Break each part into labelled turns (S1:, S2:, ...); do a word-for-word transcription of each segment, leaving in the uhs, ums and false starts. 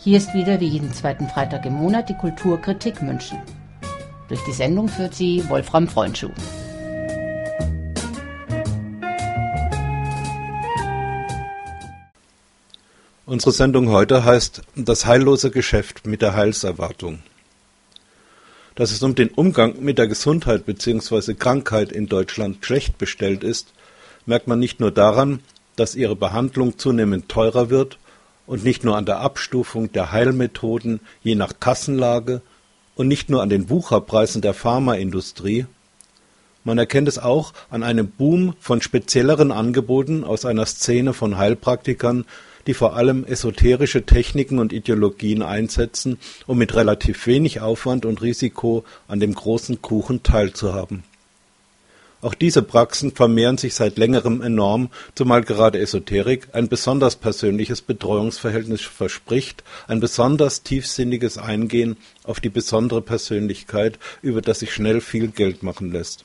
S1: Hier ist wieder wie jeden zweiten Freitag im Monat die Kulturkritik München. Durch die Sendung führt sie Wolfram Freundschuh.
S2: Unsere Sendung heute heißt Das heillose Geschäft mit der Heilserwartung. Dass es um den Umgang mit der Gesundheit bzw. Krankheit in Deutschland schlecht bestellt ist, merkt man nicht nur daran, dass ihre Behandlung zunehmend teurer wird und nicht nur an der Abstufung der Heilmethoden je nach Kassenlage und nicht nur an den Wucherpreisen der Pharmaindustrie. Man erkennt es auch an einem Boom von spezielleren Angeboten aus einer Szene von Heilpraktikern, die vor allem esoterische Techniken und Ideologien einsetzen, um mit relativ wenig Aufwand und Risiko an dem großen Kuchen teilzuhaben. Auch diese Praxen vermehren sich seit längerem enorm, zumal gerade Esoterik ein besonders persönliches Betreuungsverhältnis verspricht, ein besonders tiefsinniges Eingehen auf die besondere Persönlichkeit, über das sich schnell viel Geld machen lässt.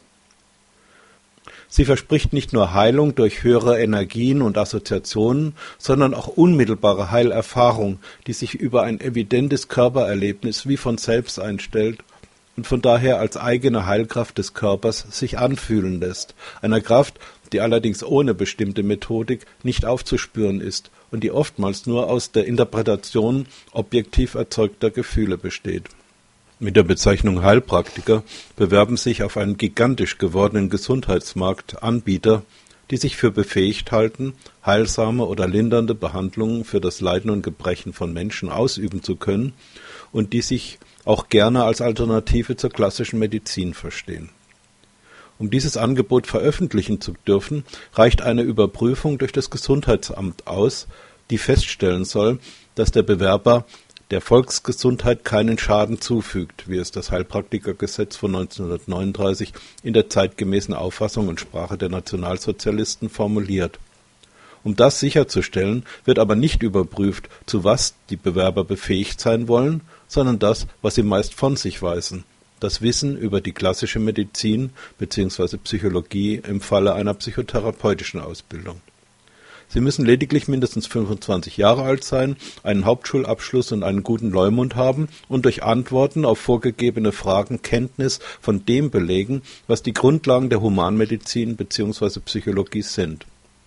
S2: Sie verspricht nicht nur Heilung durch höhere Energien und Assoziationen, sondern auch unmittelbare Heilerfahrung, die sich über ein evidentes Körpererlebnis wie von selbst einstellt und von daher als eigene Heilkraft des Körpers sich anfühlen lässt, einer Kraft, die allerdings ohne bestimmte Methodik nicht aufzuspüren ist und die oftmals nur aus der Interpretation objektiv erzeugter Gefühle besteht. Mit der Bezeichnung Heilpraktiker bewerben sich auf einen gigantisch gewordenen Gesundheitsmarkt Anbieter, die sich für befähigt halten, heilsame oder lindernde Behandlungen für das Leiden und Gebrechen von Menschen ausüben zu können und die sich auch gerne als Alternative zur klassischen Medizin verstehen. Um dieses Angebot veröffentlichen zu dürfen, reicht eine Überprüfung durch das Gesundheitsamt aus, die feststellen soll, dass der Bewerber der Volksgesundheit keinen Schaden zufügt, wie es das Heilpraktikergesetz von neunzehnhundertneununddreißig in der zeitgemäßen Auffassung und Sprache der Nationalsozialisten formuliert. Um das sicherzustellen, wird aber nicht überprüft, zu was die Bewerber befähigt sein wollen, sondern das, was sie meist von sich weisen, das Wissen über die klassische Medizin bzw. Psychologie im Falle einer psychotherapeutischen Ausbildung. Sie müssen lediglich mindestens fünfundzwanzig Jahre alt sein, einen Hauptschulabschluss und einen guten Leumund haben und durch Antworten auf vorgegebene Fragen Kenntnis von dem belegen, was die Grundlagen der Humanmedizin bzw. Psychologie sind.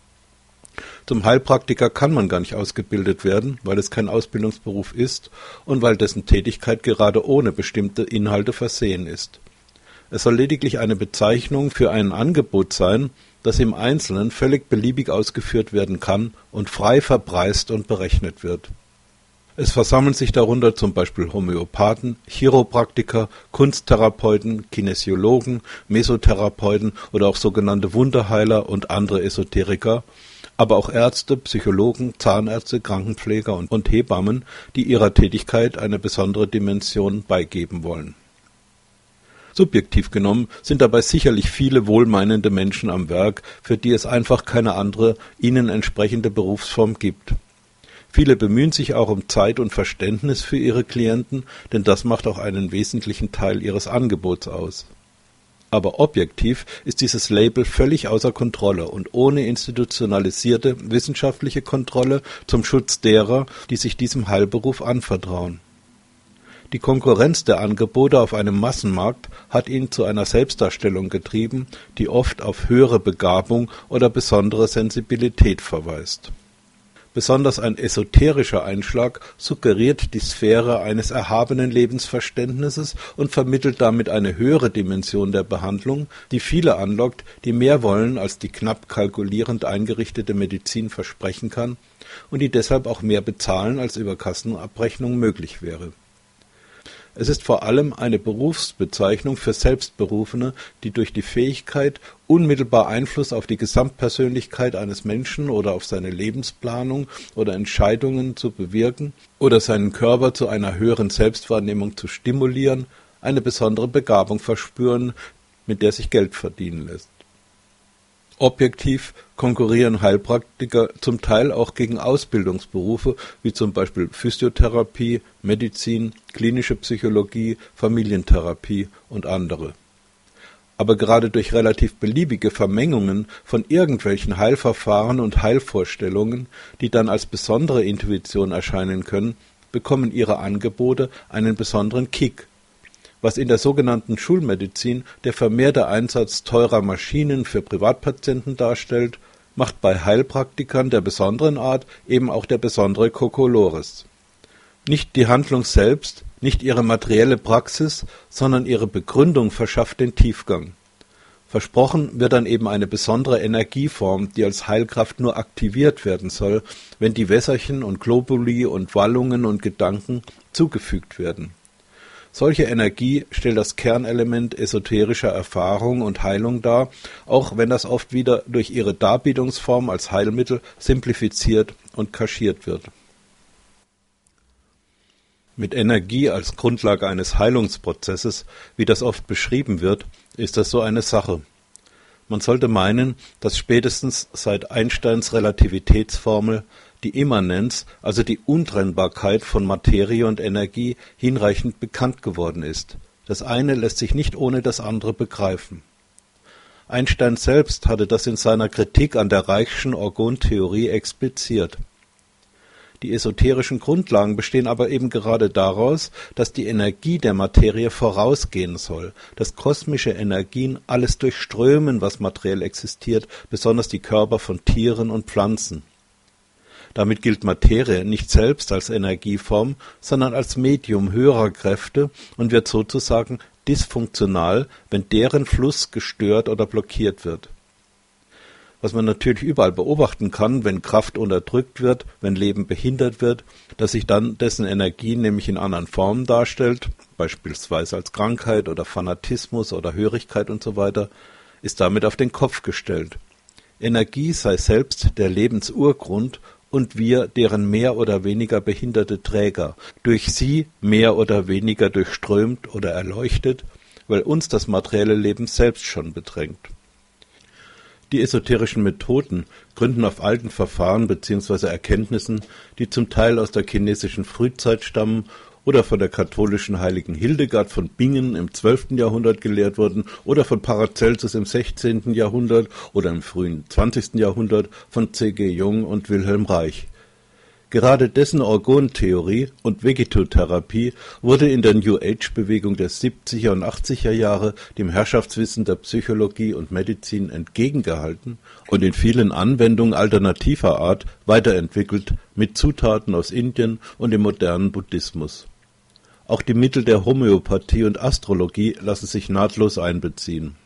S2: Zum Heilpraktiker kann man gar nicht ausgebildet werden, weil es kein Ausbildungsberuf ist und weil dessen Tätigkeit gerade ohne bestimmte Inhalte versehen ist. Es soll lediglich eine Bezeichnung für ein Angebot sein, das im Einzelnen völlig beliebig ausgeführt werden kann und frei verpreist und berechnet wird. Es versammeln sich darunter zum Beispiel Homöopathen, Chiropraktiker, Kunsttherapeuten, Kinesiologen, Mesotherapeuten oder auch sogenannte Wunderheiler und andere Esoteriker, aber auch Ärzte, Psychologen, Zahnärzte, Krankenpfleger und, und Hebammen, die ihrer Tätigkeit eine besondere Dimension beigeben wollen. Subjektiv genommen sind dabei sicherlich viele wohlmeinende Menschen am Werk, für die es einfach keine andere, ihnen entsprechende Berufsform gibt. Viele bemühen sich auch um Zeit und Verständnis für ihre Klienten, denn das macht auch einen wesentlichen Teil ihres Angebots aus. Aber objektiv ist dieses Label völlig außer Kontrolle und ohne institutionalisierte wissenschaftliche Kontrolle zum Schutz derer, die sich diesem Heilberuf anvertrauen. Die Konkurrenz der Angebote auf einem Massenmarkt hat ihn zu einer Selbstdarstellung getrieben, die oft auf höhere Begabung oder besondere Sensibilität verweist. Besonders ein esoterischer Einschlag suggeriert die Sphäre eines erhabenen Lebensverständnisses und vermittelt damit eine höhere Dimension der Behandlung, die viele anlockt, die mehr wollen, als die knapp kalkulierend eingerichtete Medizin versprechen kann und die deshalb auch mehr bezahlen, als über Kassenabrechnung möglich wäre. Es ist vor allem eine Berufsbezeichnung für Selbstberufene, die durch die Fähigkeit, unmittelbar Einfluss auf die Gesamtpersönlichkeit eines Menschen oder auf seine Lebensplanung oder Entscheidungen zu bewirken oder seinen Körper zu einer höheren Selbstwahrnehmung zu stimulieren, eine besondere Begabung verspüren, mit der sich Geld verdienen lässt. Objektiv konkurrieren Heilpraktiker zum Teil auch gegen Ausbildungsberufe wie zum Beispiel Physiotherapie, Medizin, klinische Psychologie, Familientherapie und andere. Aber gerade durch relativ beliebige Vermengungen von irgendwelchen Heilverfahren und Heilvorstellungen, die dann als besondere Intuition erscheinen können, bekommen ihre Angebote einen besonderen Kick. Was in der sogenannten Schulmedizin der vermehrte Einsatz teurer Maschinen für Privatpatienten darstellt, macht bei Heilpraktikern der besonderen Art eben auch der besondere Kokolores. Nicht die Handlung selbst, nicht ihre materielle Praxis, sondern ihre Begründung verschafft den Tiefgang. Versprochen wird dann eben eine besondere Energieform, die als Heilkraft nur aktiviert werden soll, wenn die Wässerchen und Globuli und Wallungen und Gedanken zugefügt werden. Solche Energie stellt das Kernelement esoterischer Erfahrung und Heilung dar, auch wenn das oft wieder durch ihre Darbietungsform als Heilmittel simplifiziert und kaschiert wird. Mit Energie als Grundlage eines Heilungsprozesses, wie das oft beschrieben wird, ist das so eine Sache. Man sollte meinen, dass spätestens seit Einsteins Relativitätsformel die Immanenz, also die Untrennbarkeit von Materie und Energie, hinreichend bekannt geworden ist. Das eine lässt sich nicht ohne das andere begreifen. Einstein selbst hatte das in seiner Kritik an der Reichschen Orgontheorie expliziert. Die esoterischen Grundlagen bestehen aber eben gerade daraus, dass die Energie der Materie vorausgehen soll, dass kosmische Energien alles durchströmen, was materiell existiert, besonders die Körper von Tieren und Pflanzen. Damit gilt Materie nicht selbst als Energieform, sondern als Medium höherer Kräfte und wird sozusagen dysfunktional, wenn deren Fluss gestört oder blockiert wird. Was man natürlich überall beobachten kann, wenn Kraft unterdrückt wird, wenn Leben behindert wird, dass sich dann dessen Energie nämlich in anderen Formen darstellt, beispielsweise als Krankheit oder Fanatismus oder Hörigkeit und so weiter, ist damit auf den Kopf gestellt. Energie sei selbst der Lebensurgrund und wir deren mehr oder weniger behinderte Träger, durch sie mehr oder weniger durchströmt oder erleuchtet, weil uns das materielle Leben selbst schon bedrängt. Die esoterischen Methoden gründen auf alten Verfahren bzw. Erkenntnissen, die zum Teil aus der chinesischen Frühzeit stammen oder von der katholischen Heiligen Hildegard von Bingen im zwölften Jahrhundert gelehrt wurden oder von Paracelsus im sechzehnten Jahrhundert oder im frühen zwanzigsten Jahrhundert von C G Jung und Wilhelm Reich. Gerade dessen Orgontheorie und Vegetotherapie wurde in der New-Age-Bewegung der siebziger und achtziger Jahre dem Herrschaftswissen der Psychologie und Medizin entgegengehalten und in vielen Anwendungen alternativer Art weiterentwickelt mit Zutaten aus Indien und dem modernen Buddhismus. Auch die Mittel der Homöopathie und Astrologie lassen sich nahtlos einbeziehen.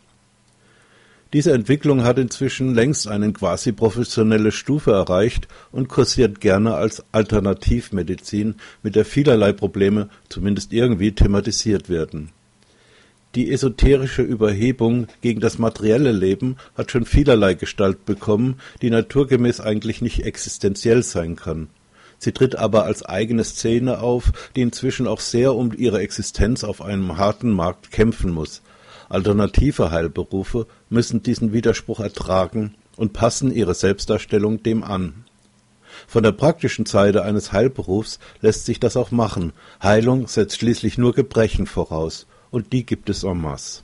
S2: Diese Entwicklung hat inzwischen längst eine quasi professionelle Stufe erreicht und kursiert gerne als Alternativmedizin, mit der vielerlei Probleme zumindest irgendwie thematisiert werden. Die esoterische Überhebung gegen das materielle Leben hat schon vielerlei Gestalt bekommen, die naturgemäß eigentlich nicht existenziell sein kann. Sie tritt aber als eigene Szene auf, die inzwischen auch sehr um ihre Existenz auf einem harten Markt kämpfen muss. Alternative Heilberufe müssen diesen Widerspruch ertragen und passen ihre Selbstdarstellung dem an. Von der praktischen Seite eines Heilberufs lässt sich das auch machen. Heilung setzt schließlich nur Gebrechen voraus, und die gibt es en masse.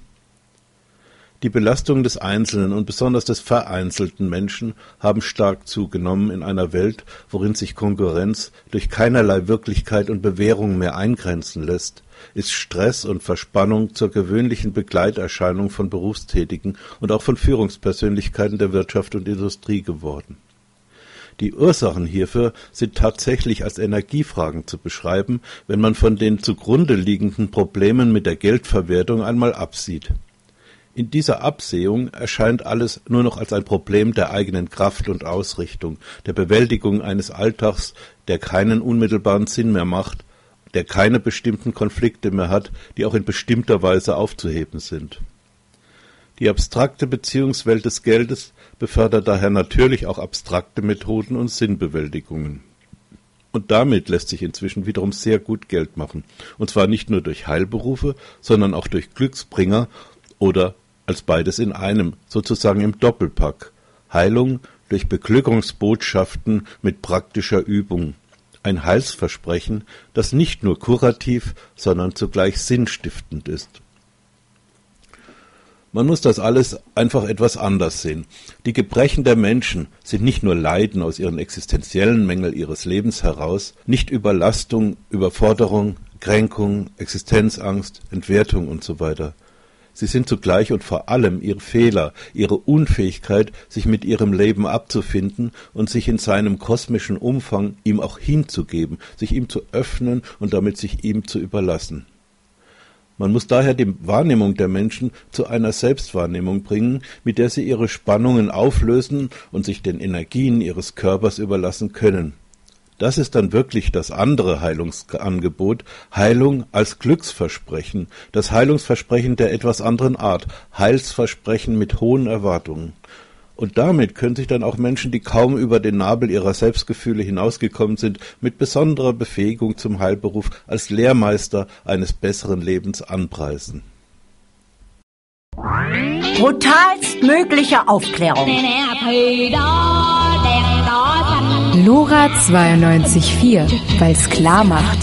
S2: Die Belastungen des einzelnen und besonders des vereinzelten Menschen haben stark zugenommen in einer Welt, worin sich Konkurrenz durch keinerlei Wirklichkeit und Bewährung mehr eingrenzen lässt, ist Stress und Verspannung zur gewöhnlichen Begleiterscheinung von Berufstätigen und auch von Führungspersönlichkeiten der Wirtschaft und Industrie geworden. Die Ursachen hierfür sind tatsächlich als Energiefragen zu beschreiben, wenn man von den zugrunde liegenden Problemen mit der Geldverwertung einmal absieht. In dieser Absehung erscheint alles nur noch als ein Problem der eigenen Kraft und Ausrichtung, der Bewältigung eines Alltags, der keinen unmittelbaren Sinn mehr macht, der keine bestimmten Konflikte mehr hat, die auch in bestimmter Weise aufzuheben sind. Die abstrakte Beziehungswelt des Geldes befördert daher natürlich auch abstrakte Methoden und Sinnbewältigungen. Und damit lässt sich inzwischen wiederum sehr gut Geld machen, und zwar nicht nur durch Heilberufe, sondern auch durch Glücksbringer oder als beides in einem, sozusagen im Doppelpack. Heilung durch Beglückungsbotschaften mit praktischer Übung. Ein Heilsversprechen, das nicht nur kurativ, sondern zugleich sinnstiftend ist. Man muss das alles einfach etwas anders sehen. Die Gebrechen der Menschen sind nicht nur Leiden aus ihren existenziellen Mängeln ihres Lebens heraus, nicht Überlastung, Überforderung, Kränkung, Existenzangst, Entwertung und so weiter. Sie sind zugleich und vor allem ihre Fehler, ihre Unfähigkeit, sich mit ihrem Leben abzufinden und sich in seinem kosmischen Umfang ihm auch hinzugeben, sich ihm zu öffnen und damit sich ihm zu überlassen. Man muss daher die Wahrnehmung der Menschen zu einer Selbstwahrnehmung bringen, mit der sie ihre Spannungen auflösen und sich den Energien ihres Körpers überlassen können. Das ist dann wirklich das andere Heilungsangebot, Heilung als Glücksversprechen, das Heilungsversprechen der etwas anderen Art, Heilsversprechen mit hohen Erwartungen. Und damit können sich dann auch Menschen, die kaum über den Nabel ihrer Selbstgefühle hinausgekommen sind, mit besonderer Befähigung zum Heilberuf als Lehrmeister eines besseren Lebens anpreisen.
S1: Brutalstmögliche Aufklärung.
S3: Lora zweiundneunzig Komma vier, weil's klar macht.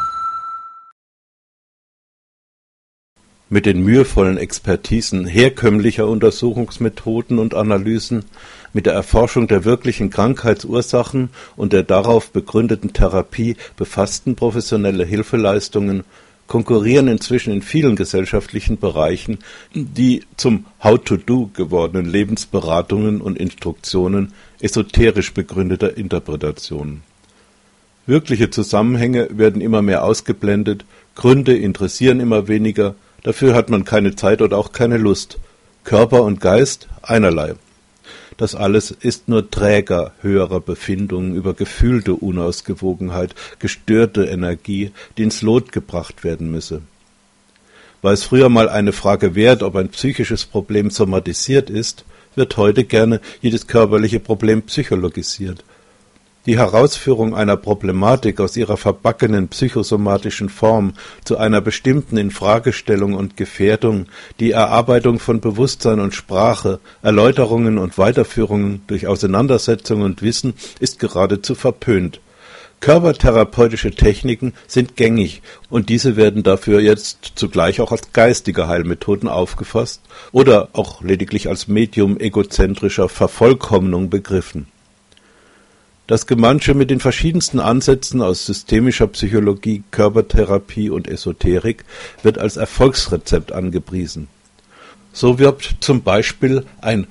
S2: Mit den mühevollen Expertisen herkömmlicher Untersuchungsmethoden und Analysen, mit der Erforschung der wirklichen Krankheitsursachen und der darauf begründeten Therapie befassten professionelle Hilfeleistungen konkurrieren inzwischen in vielen gesellschaftlichen Bereichen die zum How-to-Do gewordenen Lebensberatungen und Instruktionen esoterisch begründeter Interpretationen. Wirkliche Zusammenhänge werden immer mehr ausgeblendet, Gründe interessieren immer weniger, dafür hat man keine Zeit oder auch keine Lust. Körper und Geist einerlei. Das alles ist nur Träger höherer Befindungen über gefühlte Unausgewogenheit, gestörte Energie, die ins Lot gebracht werden müsse. War es früher mal eine Frage wert, ob ein psychisches Problem somatisiert ist, wird heute gerne jedes körperliche Problem psychologisiert. Die Herausführung einer Problematik aus ihrer verbackenen psychosomatischen Form zu einer bestimmten Infragestellung und Gefährdung, die Erarbeitung von Bewusstsein und Sprache, Erläuterungen und Weiterführungen durch Auseinandersetzung und Wissen ist geradezu verpönt. Körpertherapeutische Techniken sind gängig und diese werden dafür jetzt zugleich auch als geistige Heilmethoden aufgefasst oder auch lediglich als Medium egozentrischer Vervollkommnung begriffen. Das Gemansche mit den verschiedensten Ansätzen aus systemischer Psychologie, Körpertherapie und Esoterik wird als Erfolgsrezept angepriesen. So wirbt zum Beispiel ein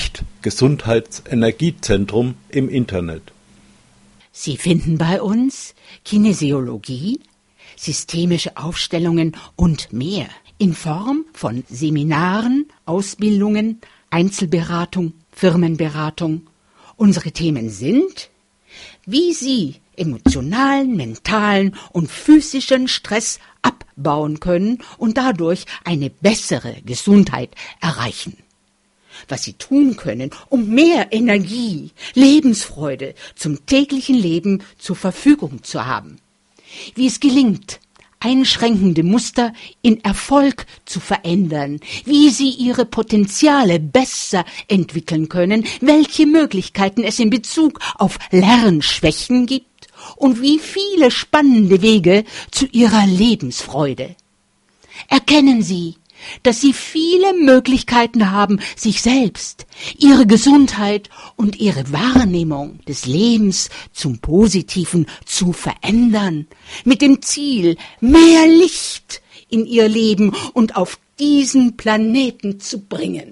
S2: Licht-Gesundheits-Energiezentrum im Internet.
S1: Sie finden bei uns Kinesiologie, systemische Aufstellungen und mehr in Form von Seminaren, Ausbildungen, Einzelberatung, Firmenberatung. Unsere Themen sind: wie Sie emotionalen, mentalen und physischen Stress abbauen können und dadurch eine bessere Gesundheit erreichen. Was Sie tun können, um mehr Energie, Lebensfreude zum täglichen Leben zur Verfügung zu haben. Wie es gelingt, einschränkende Muster in Erfolg zu verändern, wie Sie Ihre Potenziale besser entwickeln können, welche Möglichkeiten es in Bezug auf Lernschwächen gibt und wie viele spannende Wege zu Ihrer Lebensfreude. Erkennen Sie, dass Sie viele Möglichkeiten haben, sich selbst, Ihre Gesundheit und Ihre Wahrnehmung des Lebens zum Positiven zu verändern, mit dem Ziel, mehr Licht in Ihr Leben und auf diesen Planeten zu bringen.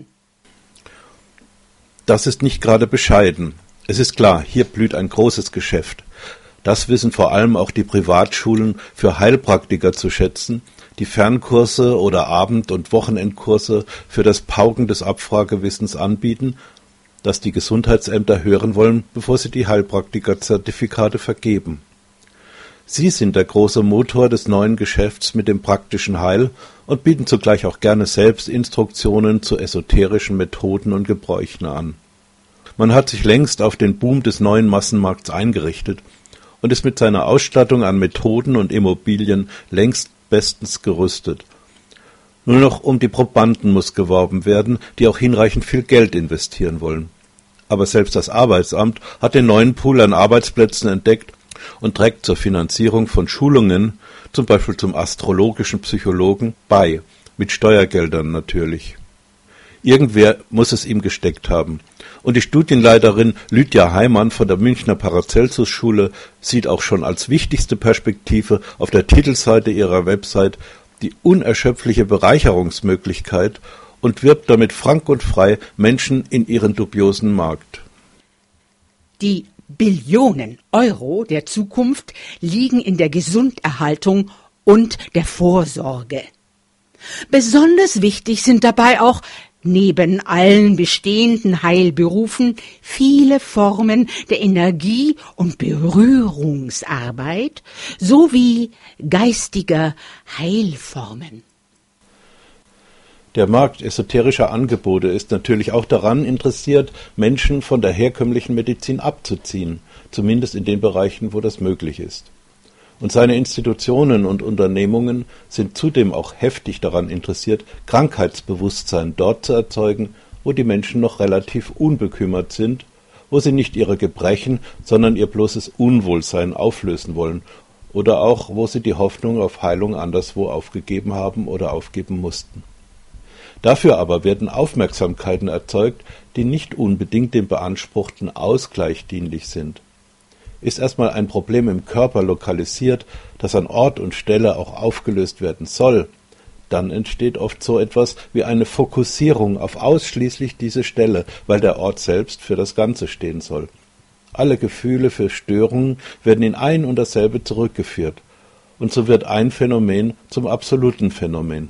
S2: Das ist nicht gerade bescheiden. Es ist klar, hier blüht ein großes Geschäft. Das wissen vor allem auch die Privatschulen für Heilpraktiker zu schätzen, die Fernkurse oder Abend- und Wochenendkurse für das Pauken des Abfragewissens anbieten, das die Gesundheitsämter hören wollen, bevor sie die Heilpraktiker-Zertifikate vergeben. Sie sind der große Motor des neuen Geschäfts mit dem praktischen Heil und bieten zugleich auch gerne selbst Instruktionen zu esoterischen Methoden und Gebräuchen an. Man hat sich längst auf den Boom des neuen Massenmarkts eingerichtet und ist mit seiner Ausstattung an Methoden und Immobilien längst bestens gerüstet. Nur noch um die Probanden muss geworben werden, die auch hinreichend viel Geld investieren wollen. Aber selbst das Arbeitsamt hat den neuen Pool an Arbeitsplätzen entdeckt und trägt zur Finanzierung von Schulungen, zum Beispiel zum astrologischen Psychologen, bei, mit Steuergeldern natürlich. Irgendwer muss es ihm gesteckt haben. Und die Studienleiterin Lydia Heimann von der Münchner Paracelsus-Schule sieht auch schon als wichtigste Perspektive auf der Titelseite ihrer Website die unerschöpfliche Bereicherungsmöglichkeit und wirbt damit frank und frei Menschen in ihren dubiosen Markt.
S1: Die Billionen Euro der Zukunft liegen in der Gesunderhaltung und der Vorsorge. Besonders wichtig sind dabei auch neben allen bestehenden Heilberufen viele Formen der Energie- und Berührungsarbeit sowie geistiger Heilformen.
S2: Der Markt esoterischer Angebote ist natürlich auch daran interessiert, Menschen von der herkömmlichen Medizin abzuziehen, zumindest in den Bereichen, wo das möglich ist. Und seine Institutionen und Unternehmungen sind zudem auch heftig daran interessiert, Krankheitsbewusstsein dort zu erzeugen, wo die Menschen noch relativ unbekümmert sind, wo sie nicht ihre Gebrechen, sondern ihr bloßes Unwohlsein auflösen wollen oder auch, wo sie die Hoffnung auf Heilung anderswo aufgegeben haben oder aufgeben mussten. Dafür aber werden Aufmerksamkeiten erzeugt, die nicht unbedingt dem beanspruchten Ausgleich dienlich sind. Ist erstmal ein Problem im Körper lokalisiert, das an Ort und Stelle auch aufgelöst werden soll, dann entsteht oft so etwas wie eine Fokussierung auf ausschließlich diese Stelle, weil der Ort selbst für das Ganze stehen soll. Alle Gefühle für Störungen werden in ein und dasselbe zurückgeführt, und so wird ein Phänomen zum absoluten Phänomen.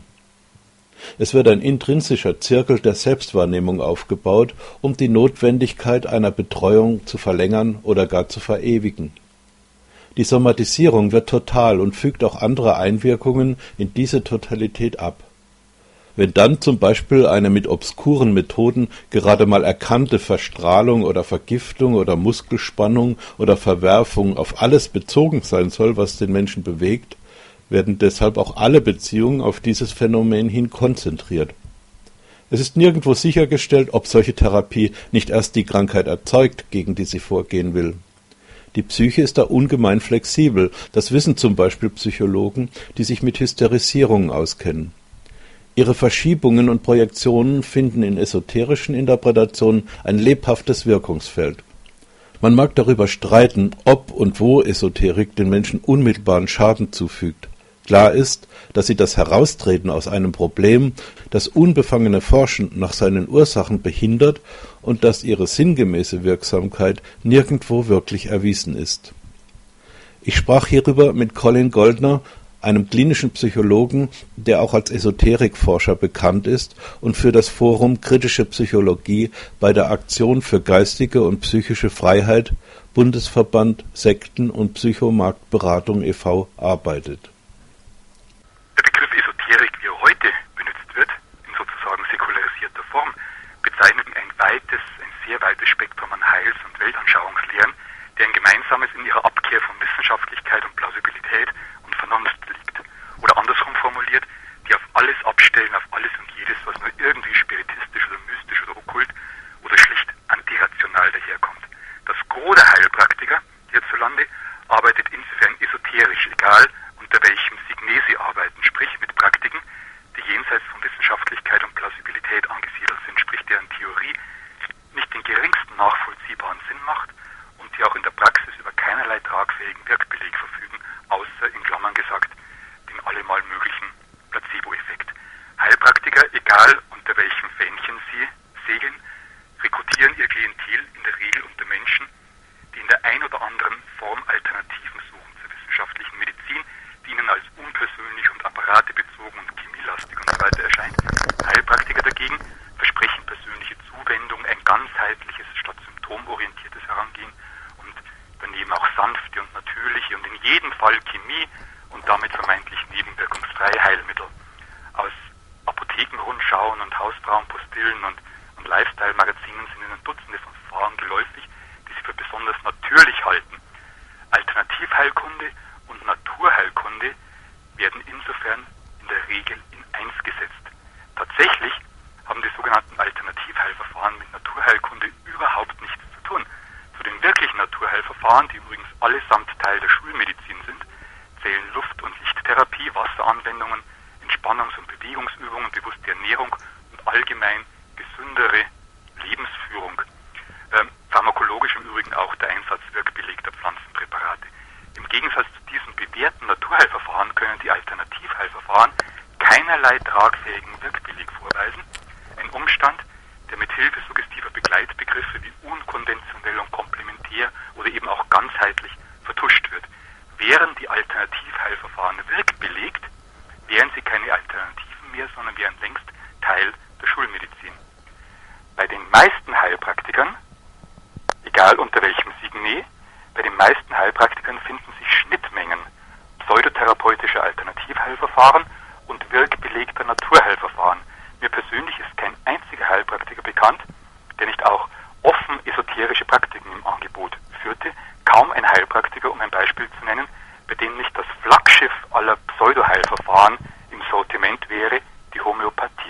S2: Es wird ein intrinsischer Zirkel der Selbstwahrnehmung aufgebaut, um die Notwendigkeit einer Betreuung zu verlängern oder gar zu verewigen. Die Somatisierung wird total und fügt auch andere Einwirkungen in diese Totalität ab. Wenn dann zum Beispiel eine mit obskuren Methoden gerade mal erkannte Verstrahlung oder Vergiftung oder Muskelspannung oder Verwerfung auf alles bezogen sein soll, was den Menschen bewegt, werden deshalb auch alle Beziehungen auf dieses Phänomen hin konzentriert. Es ist nirgendwo sichergestellt, ob solche Therapie nicht erst die Krankheit erzeugt, gegen die sie vorgehen will. Die Psyche ist da ungemein flexibel, das wissen zum Beispiel Psychologen, die sich mit Hysterisierungen auskennen. Ihre Verschiebungen und Projektionen finden in esoterischen Interpretationen ein lebhaftes Wirkungsfeld. Man mag darüber streiten, ob und wo Esoterik den Menschen unmittelbaren Schaden zufügt. Klar ist, dass sie das Heraustreten aus einem Problem, das unbefangene Forschen nach seinen Ursachen behindert und dass ihre sinngemäße Wirksamkeit nirgendwo wirklich erwiesen ist. Ich sprach hierüber mit Colin Goldner, einem klinischen Psychologen, der auch als Esoterikforscher bekannt ist und für das Forum Kritische Psychologie bei der Aktion für geistige und psychische Freiheit, Bundesverband Sekten- und Psychomarktberatung e V arbeitet.
S4: Der Begriff Esoterik, wie er heute benutzt wird, in sozusagen säkularisierter Form, bezeichnet ein weites, ein sehr weites Spektrum an Heils- und Weltanschauungslehren, deren Gemeinsames in ihrer Abkehr von Wissenschaftlichkeit und Plausibilität und Vernunft liegt. Oder andersrum formuliert, die auf alles abstellen, auf alles und jedes, was nur irgendwie spiritistisch oder mystisch oder okkult oder schlicht antirational daherkommt. Das Gros der Heilpraktiker hierzulande arbeitet insofern esoterisch, egal unter welchem Signet sie arbeiten, sprich mit Praktiken, die jenseits von Wissenschaftlichkeit und Plausibilität angesiedelt sind, sprich deren Theorie nicht den geringsten nachvollziehbaren Sinn macht und die auch in der Praxis über keinerlei tragfähigen Wirkbeleg verfügen, außer in Klammern gesagt, den allemal möglichen Placebo-Effekt. Heilpraktiker, egal unter welchem Fähnchen sie segeln, rekrutieren ihr Klientel in der Regel unter Menschen, die in der ein oder anderen Form Alternativen suchen zur wissenschaftlichen Medizin, die ihnen als unpersönlich und apparatebezogen und chemielastig und so weiter erscheint. Heilpraktiker dagegen versprechen persönliche Zuwendung, ein ganzheitliches statt symptomorientiertes Herangehen und daneben auch sanfte und natürliche und in jedem Fall Chemie und damit vermeintlich nebenwirkungsfreie Heilmittel. Aus Apothekenrundschauen und Hausfrauenpostillen und, und Lifestyle-Magazinen sind ihnen Dutzende von Verfahren geläufig, die sie für besonders natürlich halten. Alternativheilkunde und Naturheilkunde werden insofern in der Regel in eins gesetzt. Tatsächlich haben die sogenannten Alternativheilverfahren mit Naturheilkunde überhaupt nichts zu tun. Zu den wirklichen Naturheilverfahren, die übrigens allesamt Teil der Schulmedizin sind, zählen Luft- und Lichttherapie, Wasseranwendungen, Entspannungs- und Bewegungsübungen, bewusste Ernährung und allgemein gesündere Lebensführung. Ähm, pharmakologisch im Übrigen auch der Einsatz wirkbelegter Pflanzenpräparate. Im Gegensatz zu diesen bewährten Naturheilverfahren können die Alternativheilverfahren keinerlei tragfähigen Wirkbeleg vorweisen. Ein Umstand, der mit Hilfe suggestiver Begleitbegriffe wie unkonventionell und komplementär oder eben auch ganzheitlich vertuscht wird. Wären die Alternativheilverfahren wirkbelegt, wären sie keine Alternativen mehr, sondern wären längst Teil der Schulmedizin. Bei den meisten Heilpraktikern, egal unter welchem Signet, bei den meisten Heilpraktikern finden sich Schnittmengen pseudotherapeutischer Alternativheilverfahren und wirkbelegter Naturheilverfahren. Mir persönlich ist kein einziger Heilpraktiker bekannt, der nicht auch offen esoterische Praktiken im Angebot führte. Kaum ein Heilpraktiker, um ein Beispiel zu nennen, bei dem nicht das Flaggschiff aller Pseudoheilverfahren im Sortiment wäre, die Homöopathie.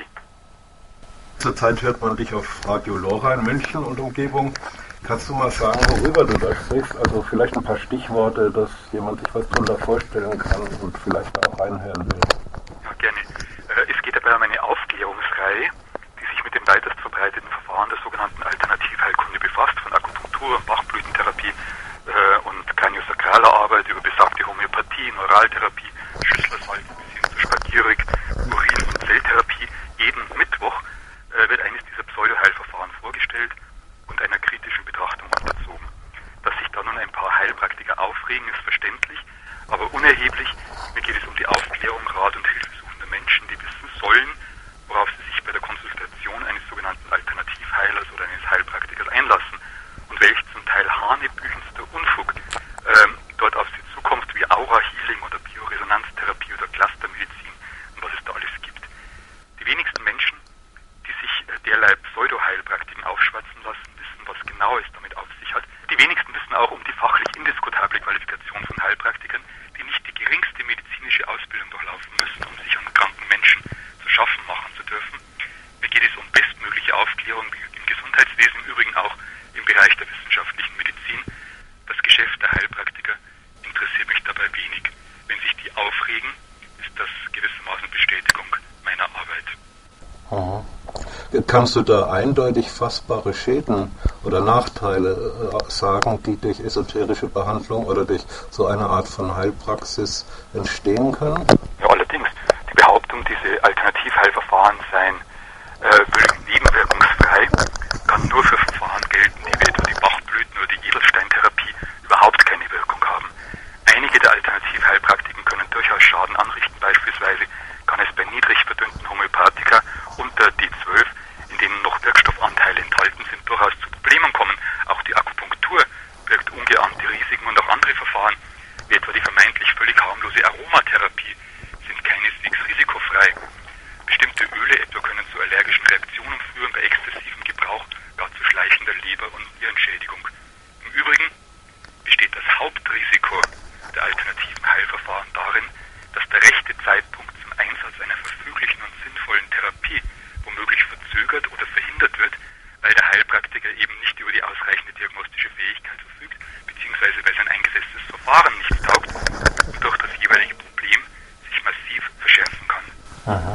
S2: Zurzeit hört man dich auf Radio Lora in München und Umgebung. Kannst du mal sagen, worüber du da sprichst? Also vielleicht ein paar Stichworte, dass jemand sich was drunter vorstellen kann und vielleicht auch reinhören will.
S4: Ja, gerne. Es geht dabei um eine Aufklärungsreihe, die sich mit den weitest verbreiteten Verfahren der sogenannten Alternativheilkunde befasst, von Akupunktur und Bachblütentherapie äh, und kraniosakraler Arbeit über besagte Homöopathie, Neuraltherapie, Schüsslersalz bis hin zu Spagyrik, Urin- und Zelltherapie. Jeden Mittwoch äh, wird eines dieser Pseudoheilverfahren vorgestellt und einer kritischen Betrachtung unterzogen. Dass sich da nun ein paar Heilpraktiker aufregen, ist verständlich, aber unerheblich. Mir geht es um die Aufklärung, Rat und Hilfe suchender Menschen, die wissen sollen, worauf sie sich bei der Konsultation eines sogenannten Alternativheilers oder eines Heilpraktikers einlassen und welch zum Teil hanebüchenster Unfug ähm, dort auf sie zukommt, wie Aura-Healing oder Bioresonanztherapie oder Clustermedizin und was es da alles gibt. Die wenigsten Menschen, die sich äh, derlei Pseudo-Heilpraktiken aufschwatzen lassen, wissen, was genau es damit auf sich hat. Die wenigsten wissen auch um die fachlich indiskutable Qualifikation von Heilpraktikern, die nicht die geringste medizinische Ausbildung durchlaufen müssen, um sich an kranken Menschen zu schaffen machen zu dürfen. Mir geht es um bestmögliche Aufklärung im Gesundheitswesen, im Übrigen auch im Bereich der wissenschaftlichen Medizin. Das Geschäft der Heilpraktiker interessiert mich dabei wenig. Wenn sich die aufregen, ist das gewissermaßen Bestätigung meiner Arbeit.
S2: Aha. Kannst du da eindeutig fassbare Schäden oder Nachteile äh, sagen, die durch esoterische Behandlung oder durch so eine Art von Heilpraxis entstehen können?
S4: Ja, allerdings. Die Behauptung, diese Alternativheilverfahren seien äh, völlig nebenwirkungsfrei, kann nur für Verfahren gelten, die wie etwa die Bachblüten oder die Edelsteintherapie überhaupt keine Wirkung haben. Einige der Alternativheilpraktiken können durchaus Schaden anrichten. Beispielsweise kann es bei niedrig verdünnten Homöopathika unter D zwölf, in denen noch Wirkstoffanteile enthalten sind, durchaus zu Problemen kommen. Auch die Akupunktur birgt ungeahnte Risiken und auch andere Verfahren, wie etwa die vermeintlich völlig harmlose Aromatherapie, sind keineswegs risikofrei. Bestimmte Öle etwa können zu allergischen Reaktionen führen, bei exzessivem Gebrauch gar zu schleichender Leber- und Nierenschädigung. Im Übrigen besteht das Hauptrisiko der alternativen Heilverfahren darin, dass der rechte Zeitpunkt zum Einsatz einer verfüglichen und sinnvollen Therapie womöglich verzögert oder verhindert wird, weil der Heilpraktiker eben nicht über die ausreichende diagnostische Fähigkeit verfügt, beziehungsweise weil sein eingesetztes Verfahren nicht taugt und durch das jeweilige Problem sich massiv verschärfen kann.
S2: Aha.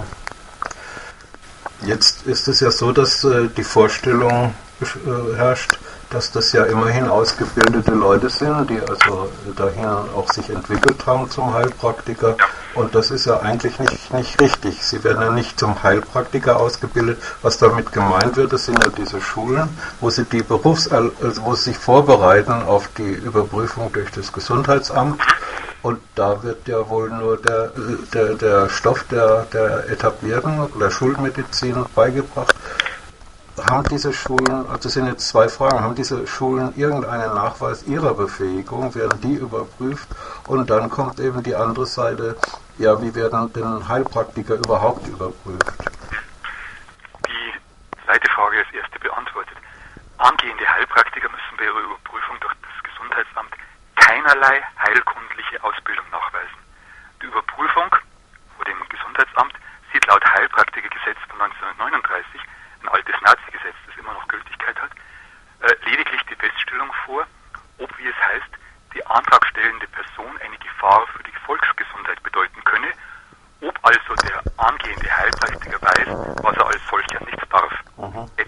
S2: Jetzt ist es ja so, dass äh, die Vorstellung äh, herrscht, dass das ja immerhin ausgebildete Leute sind, die also dahin auch sich entwickelt haben zum Heilpraktiker.
S4: Ja.
S2: Und das ist ja eigentlich nicht, nicht richtig. Sie werden ja nicht zum Heilpraktiker ausgebildet. Was damit gemeint wird, das sind ja diese Schulen, wo sie die Berufs-, also wo sie sich vorbereiten auf die Überprüfung durch das Gesundheitsamt. Und da wird ja wohl nur der, der, der Stoff der, der etablierten oder Schulmedizin beigebracht. Haben diese Schulen, also sind jetzt zwei Fragen, haben diese Schulen irgendeinen Nachweis ihrer Befähigung, werden die überprüft und dann kommt eben die andere Seite, ja, wie werden denn Heilpraktiker überhaupt überprüft?
S4: Die zweite Frage als erste beantwortet. Angehende Heilpraktiker müssen bei ihrer Überprüfung durch das Gesundheitsamt keinerlei heilkundliche Ausbildung nachweisen. Die Überprüfung vor dem Gesundheitsamt sieht laut Heilpraktikergesetz von neunzehnhundertneununddreißig, ein altes Nazi-Gesetz, das immer noch Gültigkeit hat, äh, lediglich die Feststellung vor, ob, wie es heißt, die antragstellende Person eine Gefahr für die Volksgesundheit bedeuten könne, ob also der angehende Heilpraktiker weiß, was er als solcher nicht darf.
S2: Mhm.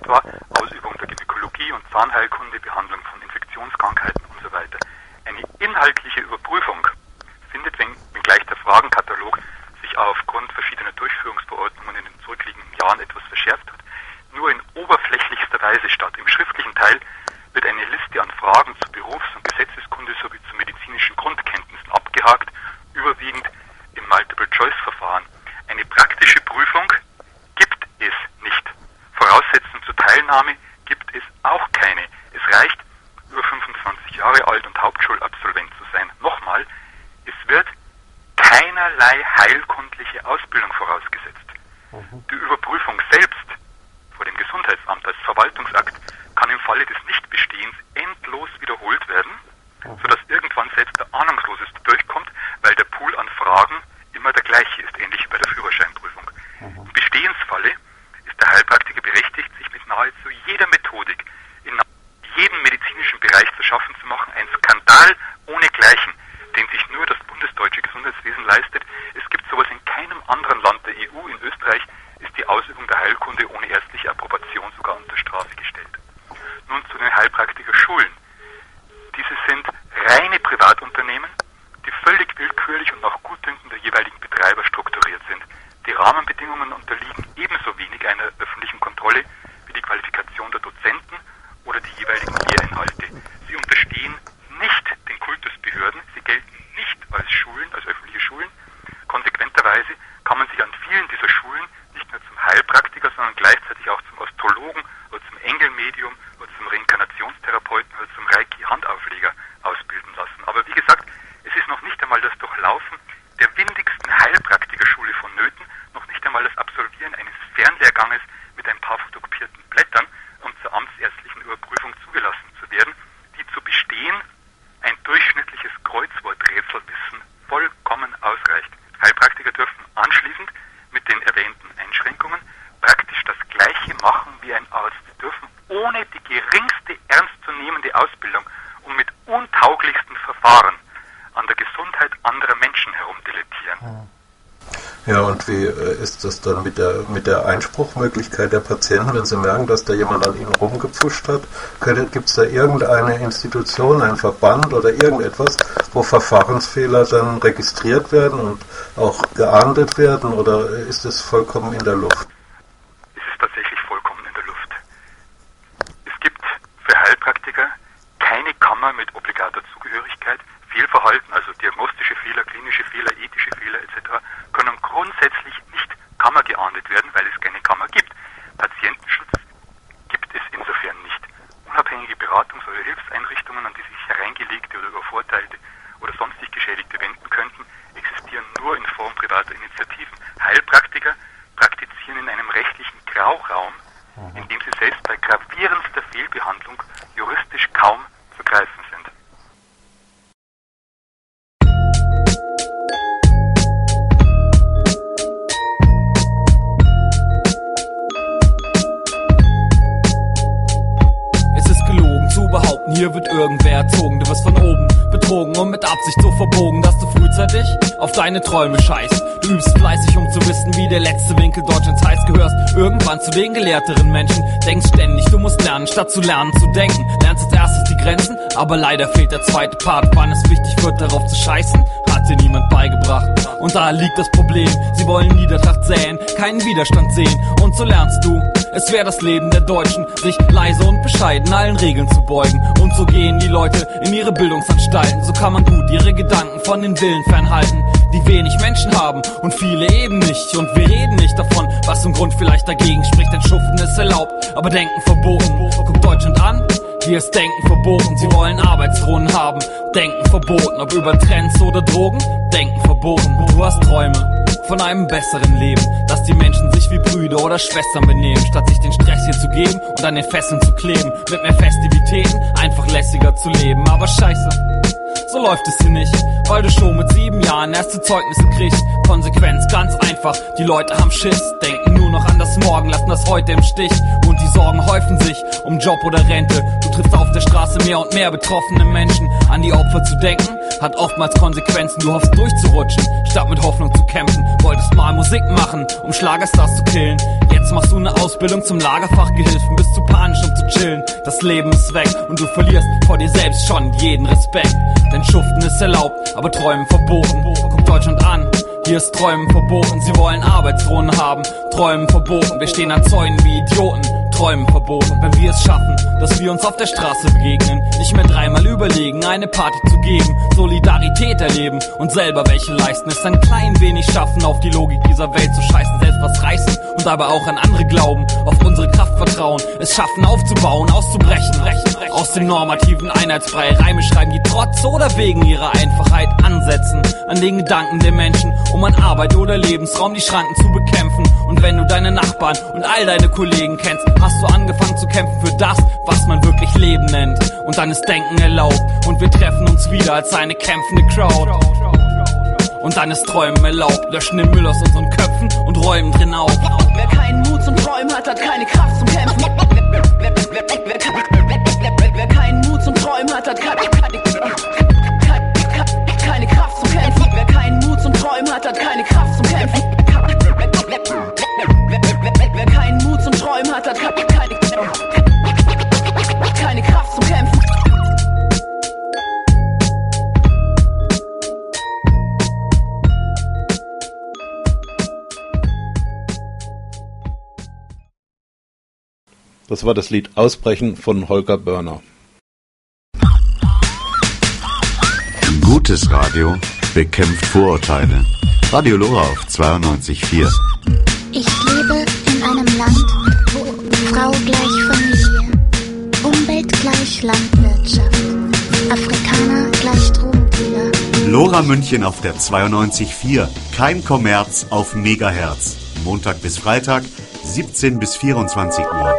S4: etwa Ausübung der Gynäkologie und Zahnheilkunde, Behandlung von Infektionskrankheiten und so weiter. Eine inhaltliche Überprüfung findet, wenn, wenngleich der Fragenkatalog sich aufgrund verschiedener Durchführungsverordnungen in den zurückliegenden Jahren etwas verschärft hat, nur in oberflächlichster Weise statt. Im schriftlichen Teil wird eine Liste an Fragen zur Berufs- und Gesetzeskunde sowie zu medizinischen Grundkenntnissen abgehakt, überwiegend im Multiple-Choice-Verfahren. Eine praktische Prüfung gibt es nicht. Voraussetzung zur Teilnahme gibt es auch keine. Es reicht, über fünfundzwanzig Jahre alt und Hauptschulabsolvent zu sein. Nochmal, es wird keinerlei heilkundliche Ausbildung vorausgesetzt. Mhm. Die Überprüfung selbst vor dem Gesundheitsamt als Verwaltungsakt kann im Falle des Nichtbestehens endlos wiederholt werden, mhm. sodass irgendwann selbst der Ahnungsloseste durchkommt, weil der Pool an Fragen immer der gleiche ist, ähnlich wie bei der Führerscheinprüfung. Mhm. Im Bestehensfalle ist der Heilpraktiker berechtigt, sich mit nahezu jeder Methodik in jedem medizinischen Bereich zu schaffen zu machen. Ein Skandal ohnegleichen, den sich nur das bundesdeutsche Gesundheitswesen leistet. Es gibt sowas in keinem anderen Land der E U. In Österreich ist die Ausübung der Heilkunde ohne ärztliche Approbation sogar unter Strafe gestellt. Nun zu den Heilpraktiker-Schulen. Diese sind reine Privatunternehmen, die völlig willkürlich und nach Gutdünken der jeweiligen Betreiber strukturiert sind. Die Rahmenbedingungen unterliegen ebenso wenig einer öffentlichen Kontrolle wie die Qualifikation der Dozenten oder die jeweiligen Lehrinhalte. Sie unterstehen nicht den Kultusbehörden, sie gelten nicht als Schulen, als öffentliche Schulen. Konsequenterweise kann man sich an vielen dieser Schulen nicht nur zum Heilpraktiker, sondern gleichzeitig auch zum Astrologen oder zum Engelmedium oder zum Reinkarnationstherapeuten oder zum Reiki-Handaufleger ausbilden lassen. Aber wie gesagt, es ist noch nicht einmal das Durchlaufen der windigsten Heilpraktikerschule vonnöten, noch nicht einmal das Absolvieren eines Fernlehrganges mit ein paar fotokopierten Blättern, um zur amtsärztlichen Überprüfung zugelassen zu werden, die zu bestehen ein durchschnittliches Kreuzworträtselwissen vollkommen ausreicht. Heilpraktiker dürfen anschließend mit den erwähnten Einschränkungen praktisch das Gleiche machen wie ein Arzt. Sie dürfen ohne die geringste ernstzunehmende Ausbildung und mit untauglichsten Verfahren an der Gesundheit anderer Menschen herumdilettieren.
S2: Ja, und wie äh, ist das dann mit der mit der Einspruchmöglichkeit der Patienten, wenn sie merken, dass da jemand an ihnen rumgepfuscht hat? Gibt es da irgendeine Institution, einen Verband oder irgendetwas, wo Verfahrensfehler dann registriert werden und auch geahndet werden, oder ist es vollkommen in der Luft?
S4: Es ist tatsächlich vollkommen in der Luft. Es gibt für Heilpraktiker keine Kammer mit obligater Zugehörigkeit. Fehlverhalten, also diagnostische Fehler, klinische Fehler, ethische Fehler et cetera, können grundsätzlich nicht kammergeahndet werden, weil es keine Kammer gibt. Patientenschutz gibt es insofern nicht. Unabhängige Beratungs- oder Hilfseinrichtungen, an die sich hereingelegte oder übervorteilte oder sonstig Geschädigte wenden könnten, existieren nur in Form privater Initiativen. Heilpraktiker praktizieren in einem rechtlichen Grauraum, in dem sie selbst bei gravierendster Fehlbehandlung juristisch kaum zu greifen sind.
S5: Hier wird irgendwer erzogen, du wirst von oben betrogen und mit Absicht so verbogen, dass du frühzeitig auf deine Träume scheißt. Du übst fleißig, um zu wissen, wie der letzte Winkel Deutschlands heißt. Gehörst irgendwann zu den gelehrteren Menschen. Denkst ständig, du musst lernen, statt zu lernen zu denken. Lernst als erstes die Grenzen, aber leider fehlt der zweite Part. Wann es wichtig wird, darauf zu scheißen, hat dir niemand beigebracht. Und da liegt das Problem, sie wollen Niedertracht säen, keinen Widerstand sehen. Und so lernst du, es wäre das Leben der Deutschen, sich leise und bescheiden allen Regeln zu beugen. Und so gehen die Leute in ihre Bildungsanstalten. So kann man gut ihre Gedanken von den Willen fernhalten, die wenig Menschen haben und viele eben nicht. Und wir reden nicht davon, was im Grund vielleicht dagegen spricht. Denn Schuften ist erlaubt, aber Denken verboten. Guck Deutschland an, hier ist Denken verboten. Sie wollen Arbeitsdrohnen haben, Denken verboten. Ob über Trends oder Drogen, Denken verboten. Du hast Träume von einem besseren Leben, dass die Menschen sich wie Brüder oder Schwestern benehmen, statt sich den Stress hier zu geben und an den Fesseln zu kleben. Mit mehr Festivitäten einfach lässiger zu leben. Aber scheiße, so läuft es hier nicht, weil du schon mit sieben Jahren erste Zeugnisse kriegst. Konsequenz ganz einfach, die Leute haben Schiss, denken nur noch an das Morgen, lassen das Heute im Stich. Und die Sorgen häufen sich um Job oder Rente. Du triffst auf der Straße mehr und mehr betroffene Menschen. An die Opfer zu denken, hat oftmals Konsequenzen. Du hoffst durchzurutschen, statt mit Hoffnung zu kämpfen. Wolltest mal Musik machen, um Schlagerstars zu killen. Jetzt Jetzt machst du eine Ausbildung zum Lagerfachgehilfen, bist zu panisch, um zu chillen. Das Leben ist weg und du verlierst vor dir selbst schon jeden Respekt. Denn Schuften ist erlaubt, aber Träumen verboten. Guck Deutschland an, hier ist Träumen verboten. Sie wollen Arbeitslohn haben, Träumen verboten. Wir stehen an Zäunen wie Idioten, Träumen verboten. Wenn wir es schaffen, dass wir uns auf der Straße begegnen, nicht mehr dreimal überlegen, eine Party zu geben, Solidarität erleben und selber welche leisten, es ein klein wenig schaffen, auf die Logik dieser Welt zu scheißen, selbst was reißen und aber auch an andere glauben, auf unsere Kraft vertrauen, es schaffen aufzubauen, auszubrechen, rechen, rechen. Aus dem normativen Einheitsbrei Reime schreiben, die trotz oder wegen ihrer Einfachheit ansetzen an den Gedanken der Menschen, um an Arbeit oder Lebensraum die Schranken zu bekämpfen. Und wenn du deine Nachbarn und all deine Kollegen kennst, hast du angefangen zu kämpfen für das, was man wirklich Leben nennt. Und dann ist Denken erlaubt und wir treffen uns wieder als eine kämpfende Crowd. Und dann ist Träumen erlaubt, löschen den Müll aus unseren Köpfen und räumen drin auf.
S6: Wer keinen Mut zum Träumen hat, hat keine Kraft zum Kämpfen. Wer, wer, wer, wer, wer, wer keinen Mut zum Träumen hat, hat keine, keine, keine Kraft zum Kämpfen. Wer keinen Mut zum Träumen hat, hat keine Kraft zum Kämpfen. Wer keinen Mut zum Träumen hat, hat keine, keine, keine Kraft zum Kämpfen.
S2: Das war das Lied Ausbrechen von Holger Börner.
S7: Gutes Radio bekämpft Vorurteile. Radio Lora auf zweiundneunzig Komma vier.
S8: Ich lebe in einem Land, wo Frau gleich Familie, Umwelt gleich Landwirtschaft, Afrikaner gleich Drogendealer.
S7: Lora München auf der zweiundneunzig Komma vier. Kein Kommerz auf Megahertz. Montag bis Freitag, siebzehn bis vierundzwanzig Uhr.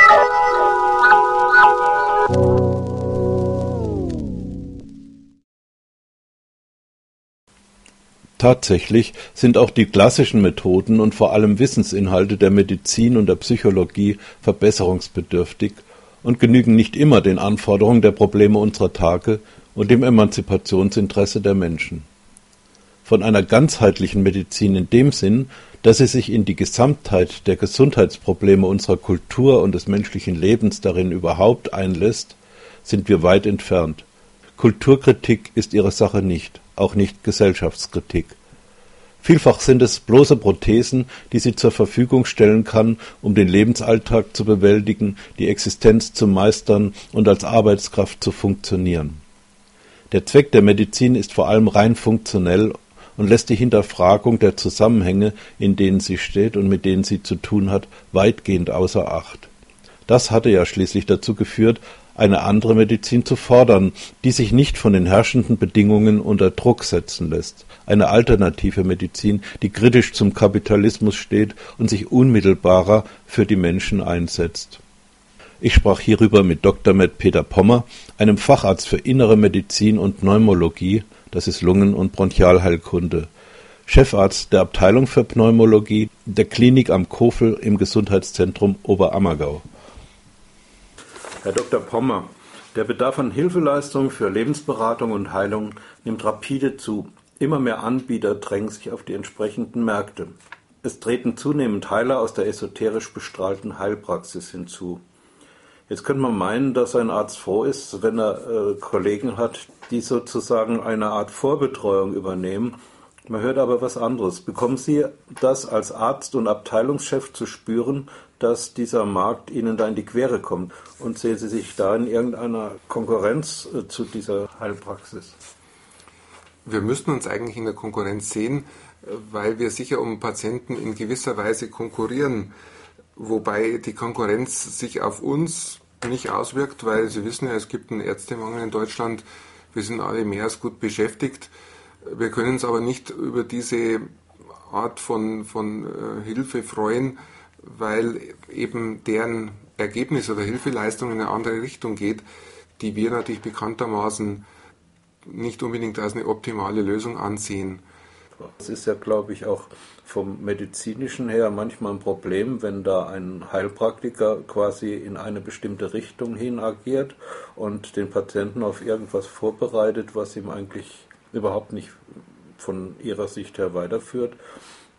S2: Tatsächlich sind auch die klassischen Methoden und vor allem Wissensinhalte der Medizin und der Psychologie verbesserungsbedürftig und genügen nicht immer den Anforderungen der Probleme unserer Tage und dem Emanzipationsinteresse der Menschen. Von einer ganzheitlichen Medizin in dem Sinn, dass sie sich in die Gesamtheit der Gesundheitsprobleme unserer Kultur und des menschlichen Lebens darin überhaupt einlässt, sind wir weit entfernt. Kulturkritik ist ihre Sache nicht, auch nicht Gesellschaftskritik. Vielfach sind es bloße Prothesen, die sie zur Verfügung stellen kann, um den Lebensalltag zu bewältigen, die Existenz zu meistern und als Arbeitskraft zu funktionieren. Der Zweck der Medizin ist vor allem rein funktionell und lässt die Hinterfragung der Zusammenhänge, in denen sie steht und mit denen sie zu tun hat, weitgehend außer Acht. Das hatte ja schließlich dazu geführt, eine andere Medizin zu fordern, die sich nicht von den herrschenden Bedingungen unter Druck setzen lässt. Eine alternative Medizin, die kritisch zum Kapitalismus steht und sich unmittelbarer für die Menschen einsetzt. Ich sprach hierüber mit Doktor med Peter Pommer, einem Facharzt für Innere Medizin und Pneumologie, das ist Lungen- und Bronchialheilkunde, Chefarzt der Abteilung für Pneumologie der Klinik am Kofel im Gesundheitszentrum Oberammergau. Herr Doktor Pommer, der Bedarf an Hilfeleistungen für Lebensberatung und Heilung nimmt rapide zu. Immer mehr Anbieter drängen sich auf die entsprechenden Märkte. Es treten zunehmend Heiler aus der esoterisch bestrahlten Heilpraxis hinzu. Jetzt könnte man meinen, dass ein Arzt froh ist, wenn er äh, Kollegen hat, die sozusagen eine Art Vorbetreuung übernehmen. Man hört aber was anderes. Bekommen Sie das als Arzt und Abteilungschef zu spüren, dass dieser Markt Ihnen da in die Quere kommt? Und sehen Sie sich da in irgendeiner Konkurrenz äh, zu dieser Heilpraxis?
S9: Wir müssten uns eigentlich in der Konkurrenz sehen, weil wir sicher um Patienten in gewisser Weise konkurrieren, wobei die Konkurrenz sich auf uns nicht auswirkt, weil Sie wissen ja, es gibt einen Ärztemangel in Deutschland, wir sind alle mehr als gut beschäftigt. Wir können uns aber nicht über diese Art von, von äh, Hilfe freuen, weil eben deren Ergebnis oder Hilfeleistung in eine andere Richtung geht, die wir natürlich bekanntermaßen nicht unbedingt als eine optimale Lösung ansehen.
S2: Es ist ja, glaube ich, auch vom Medizinischen her manchmal ein Problem, wenn da ein Heilpraktiker quasi in eine bestimmte Richtung hin agiert und den Patienten auf irgendwas vorbereitet, was ihm eigentlich überhaupt nicht von ihrer Sicht her weiterführt.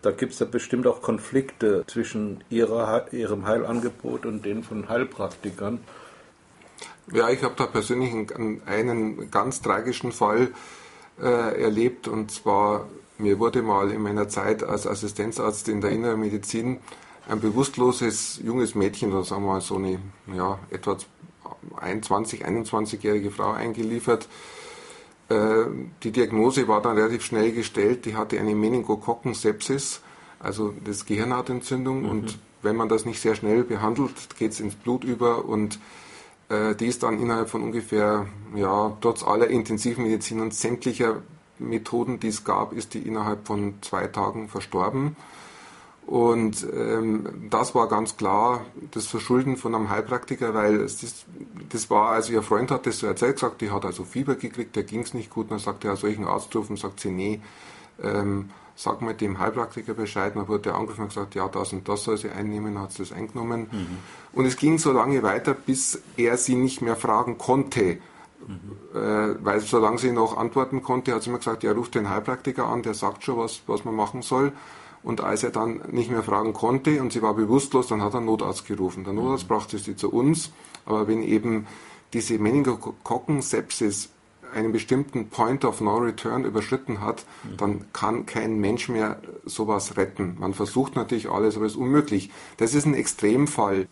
S2: Da gibt es ja bestimmt auch Konflikte zwischen ihrer, Ihrem Heilangebot und den von Heilpraktikern.
S9: Ja, ich habe da persönlich einen, einen ganz tragischen Fall äh, erlebt, und zwar, mir wurde mal in meiner Zeit als Assistenzarzt in der Inneren Medizin ein bewusstloses junges Mädchen, oder sagen wir mal so eine ja, etwa zwanzig-, einundzwanzigjährige Frau eingeliefert. Äh, die Diagnose war dann relativ schnell gestellt, die hatte eine Meningokokken-Sepsis, also das Gehirnhautentzündung, mhm. und wenn man das nicht sehr schnell behandelt, geht es ins Blut über, und die ist dann innerhalb von ungefähr, ja, trotz aller Intensivmedizin und sämtlicher Methoden, die es gab, ist die innerhalb von zwei Tagen verstorben. Und ähm, das war ganz klar das Verschulden von einem Heilpraktiker, weil es das, das war, also ihr Freund hat das so erzählt, gesagt, die hat also Fieber gekriegt, der ging es nicht gut, dann sagte er, soll ich einen Arzt rufen? Sagt sie, nee, ähm, sag mal dem Heilpraktiker Bescheid. Dann wurde er angerufen und gesagt, ja, das und das soll sie einnehmen, hat sie das eingenommen. Mhm. Und es ging so lange weiter, bis er sie nicht mehr fragen konnte. Mhm. Äh, weil solange sie noch antworten konnte, hat sie immer gesagt, ja, ruft den Heilpraktiker an, der sagt schon, was, was man machen soll. Und als er dann nicht mehr fragen konnte und sie war bewusstlos, dann hat er einen Notarzt gerufen. Der Notarzt mhm. brachte sie zu uns, aber wenn eben diese Meningokokken-Sepsis einen bestimmten Point of No Return überschritten hat, dann kann kein Mensch mehr sowas retten. Man versucht natürlich alles, aber es ist unmöglich. Das ist ein Extremfall.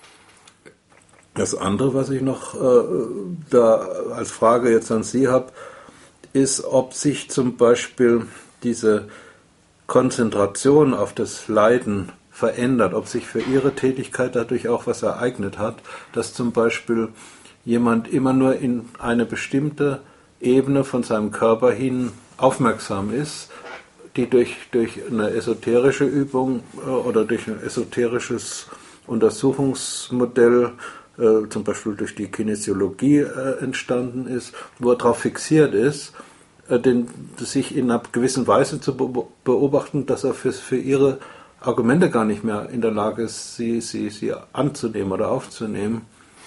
S2: Das andere, was ich noch äh, da als Frage jetzt an Sie habe, ist, ob sich zum Beispiel diese Konzentration auf das Leiden verändert, ob sich für Ihre Tätigkeit dadurch auch was ereignet hat, dass zum Beispiel jemand immer nur in eine bestimmte Ebene von seinem Körper hin aufmerksam ist, die durch, durch eine esoterische Übung äh, oder durch ein esoterisches Untersuchungsmodell, äh, zum Beispiel durch die Kinesiologie äh, entstanden ist, wo er darauf fixiert ist, äh, den, sich in einer gewissen Weise zu be- beobachten, dass er für, für ihre Argumente gar nicht mehr in der Lage ist, sie, sie, sie anzunehmen oder aufzunehmen.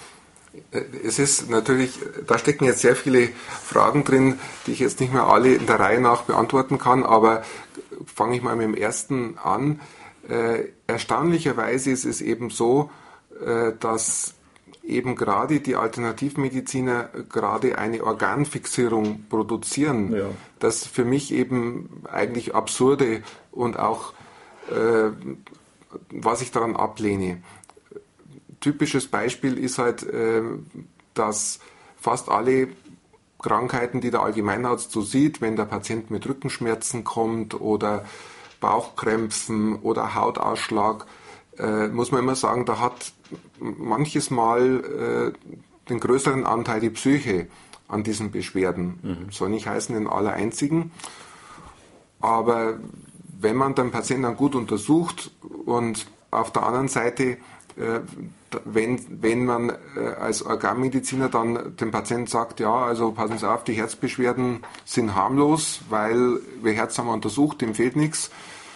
S9: Es ist natürlich, da stecken jetzt sehr viele Fragen drin, die ich jetzt nicht mehr alle in der Reihe nach beantworten kann, aber fange ich mal mit dem ersten an. Äh, erstaunlicherweise ist es eben so, äh, dass eben gerade die Alternativmediziner gerade eine Organfixierung produzieren. Ja. Das für mich eben eigentlich absurde und auch, äh, was ich daran ablehne. Typisches Beispiel ist halt, dass fast alle Krankheiten, die der Allgemeinarzt so sieht, wenn der Patient mit Rückenschmerzen kommt oder Bauchkrämpfen oder Hautausschlag, muss man immer sagen, da hat manches Mal den größeren Anteil die Psyche an diesen Beschwerden. Mhm. Soll nicht heißen den allereinzigen, aber wenn man den Patienten dann gut untersucht und auf der anderen Seite Wenn, wenn man als Organmediziner dann dem Patienten sagt, ja, also passen Sie auf, die Herzbeschwerden sind harmlos, weil wir Herz haben wir untersucht, dem fehlt nichts,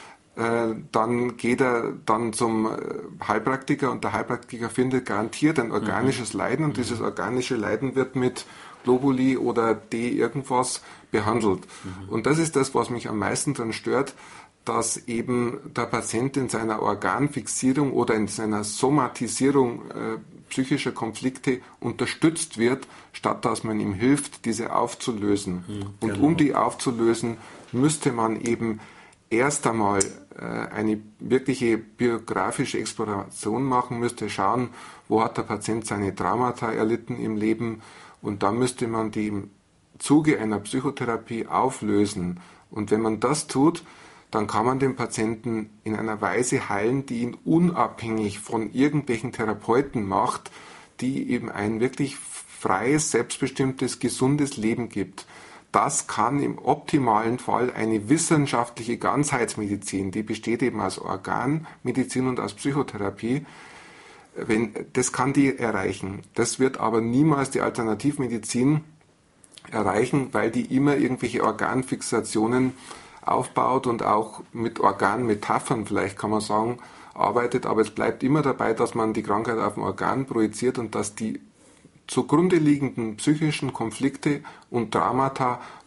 S9: dann geht er dann zum Heilpraktiker und der Heilpraktiker findet garantiert ein organisches Leiden und dieses organische Leiden wird mit Globuli oder D irgendwas behandelt. Und das ist das, was mich am meisten daran stört, dass eben der Patient in seiner Organfixierung oder in seiner Somatisierung äh, psychischer Konflikte unterstützt wird, statt dass man ihm hilft, diese aufzulösen. Mhm, und genau. Um die aufzulösen, müsste man eben erst einmal äh, eine wirkliche biografische Exploration machen, müsste schauen, wo hat der Patient seine Traumata erlitten im Leben, und dann müsste man die im Zuge einer Psychotherapie auflösen. Und wenn man das tut, dann kann man den Patienten in einer Weise heilen, die ihn unabhängig von irgendwelchen Therapeuten macht, die eben ein wirklich freies, selbstbestimmtes, gesundes Leben gibt. Das kann im optimalen Fall eine wissenschaftliche Ganzheitsmedizin, die besteht eben aus Organmedizin und aus Psychotherapie, wenn, das kann die erreichen. Das wird aber niemals die Alternativmedizin erreichen, weil die immer irgendwelche Organfixationen aufbaut und auch mit Organmetaphern, vielleicht kann man sagen, arbeitet, aber es bleibt immer dabei, dass man die Krankheit auf ein Organ projiziert und dass die zugrunde liegenden psychischen Konflikte und Traumata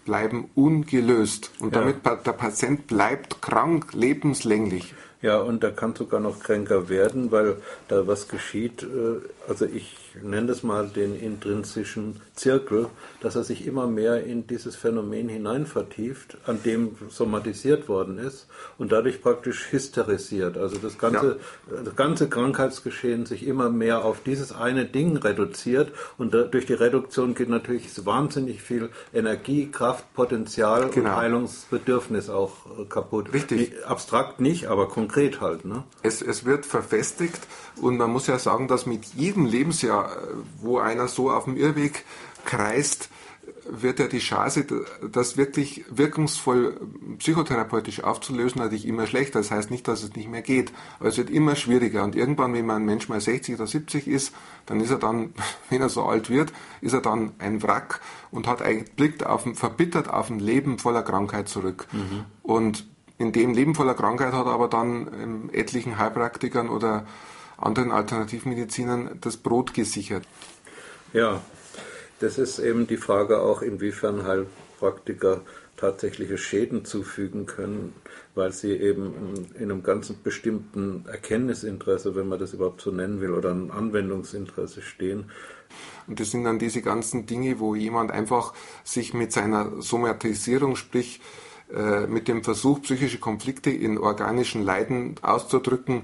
S9: bleiben ungelöst. Und
S2: ja.
S9: damit der Patient bleibt krank, lebenslänglich.
S2: Ja, und er kann sogar noch kränker werden, weil da was geschieht. Also ich nenne das mal den intrinsischen Zirkel, dass er sich immer mehr in dieses Phänomen hinein vertieft, an dem somatisiert worden ist und dadurch praktisch hysterisiert. Also das ganze, ja. das ganze Krankheitsgeschehen sich immer mehr auf dieses eine Ding reduziert und da, durch die Reduktion geht natürlich wahnsinnig viel Energie, Kraft, Potenzial genau. und Heilungsbedürfnis auch kaputt.
S9: Richtig.
S2: Nicht, abstrakt nicht, aber konkret halt. Ne?
S9: Es, es wird verfestigt und man muss ja sagen, dass mit jedem Lebensjahr, wo einer so auf dem Irrweg kreist, wird ja die Chance, das wirklich wirkungsvoll psychotherapeutisch aufzulösen, natürlich immer schlechter. Das heißt nicht, dass es nicht mehr geht, aber es wird immer schwieriger. Und irgendwann, wenn man ein Mensch mal sechzig oder siebzig ist, dann ist er dann, wenn er so alt wird, ist er dann ein Wrack und hat eigentlich blickt auf ein, verbittert auf ein Leben voller Krankheit zurück. Mhm. Und in dem Leben voller Krankheit hat er aber dann ähm, etlichen Heilpraktikern oder anderen Alternativmedizinern das Brot gesichert.
S2: Ja, das ist eben die Frage auch, inwiefern Heilpraktiker tatsächliche Schäden zufügen können, weil sie eben in einem ganz bestimmten Erkenntnisinteresse, wenn man das überhaupt so nennen will, oder ein Anwendungsinteresse stehen.
S9: Und das sind dann diese ganzen Dinge, wo jemand einfach sich mit seiner Somatisierung, sprich mit dem Versuch, psychische Konflikte in organischen Leiden auszudrücken,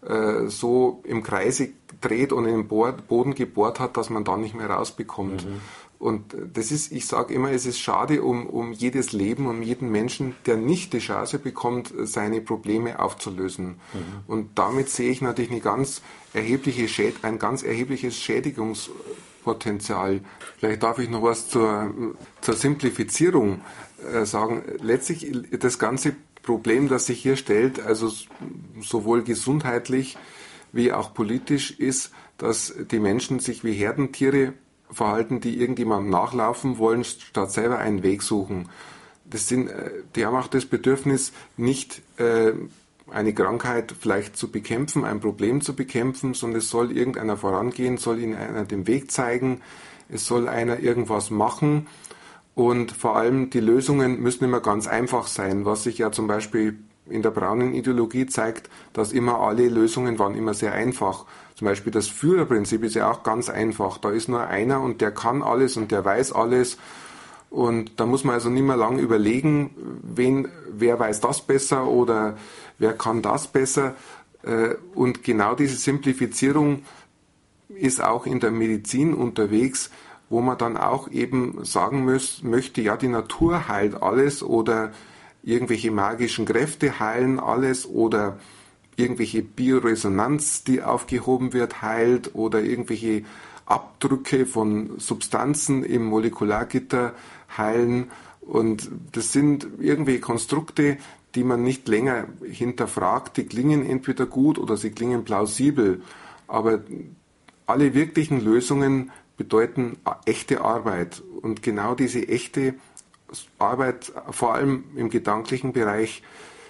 S9: so im Kreise dreht und in den Boden gebohrt hat, dass man da nicht mehr rausbekommt. Mhm. Und das ist, ich sage immer, es ist schade um, um jedes Leben, um jeden Menschen, der nicht die Chance bekommt, seine Probleme aufzulösen. Mhm. Und damit sehe ich natürlich eine ganz erhebliche Schäd- ein ganz erhebliches Schädigungspotenzial. Vielleicht darf ich noch was zur, zur Simplifizierung äh, sagen. Letztlich das ganze Problem, das sich hier stellt, also sowohl gesundheitlich wie auch politisch, ist, dass die Menschen sich wie Herdentiere verhalten, die irgendjemandem nachlaufen wollen, statt selber einen Weg suchen. Das sind, die haben auch das Bedürfnis, nicht äh, eine Krankheit vielleicht zu bekämpfen, ein Problem zu bekämpfen, sondern es soll irgendeiner vorangehen, soll ihnen einer den Weg zeigen, es soll einer irgendwas machen. Und vor allem die Lösungen müssen immer ganz einfach sein, was sich ja zum Beispiel in der braunen Ideologie zeigt, dass immer alle Lösungen waren immer sehr einfach. Zum Beispiel das Führerprinzip ist ja auch ganz einfach. Da ist nur einer und der kann alles und der weiß alles. Und da muss man also nicht mehr lange überlegen, wen, wer weiß das besser oder wer kann das besser. Und genau diese Simplifizierung ist auch in der Medizin unterwegs, wo man dann auch eben sagen muss, möchte, ja, die Natur heilt alles oder irgendwelche magischen Kräfte heilen alles oder irgendwelche Bioresonanz, die aufgehoben wird, heilt oder irgendwelche Abdrücke von Substanzen im Molekulargitter heilen. Und das sind irgendwelche Konstrukte, die man nicht länger hinterfragt. Die klingen entweder gut oder sie klingen plausibel. Aber alle wirklichen Lösungen bedeuten echte Arbeit. Und genau diese echte Arbeit, vor allem im gedanklichen Bereich,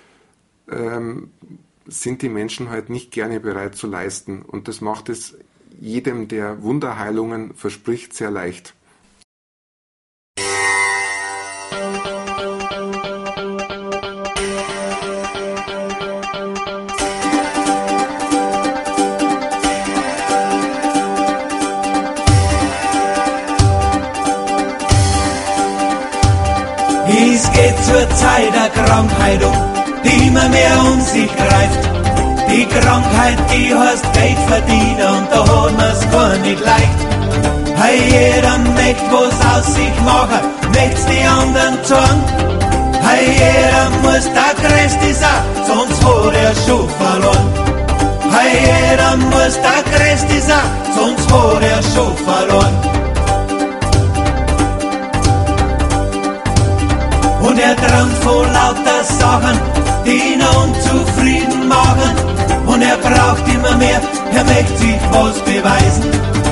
S9: ähm, sind die Menschen halt nicht gerne bereit zu leisten. Und das macht es jedem, der Wunderheilungen verspricht, sehr leicht.
S10: Es geht zur Zeit der Krankheit um, die immer mehr um sich greift. Die Krankheit, die heißt Geld verdienen und da hat man's gar nicht leicht. Hey, jeder möchte was aus sich machen, möcht's die anderen zeigen. Hey, jeder muss der Größte sein, sonst hat er schon verloren. Hey, jeder muss der Größte sein, sonst hat er schon verloren. Und er träumt von lauter Sachen, die ihn unzufrieden machen. Und er braucht immer mehr, er möchte sich was beweisen.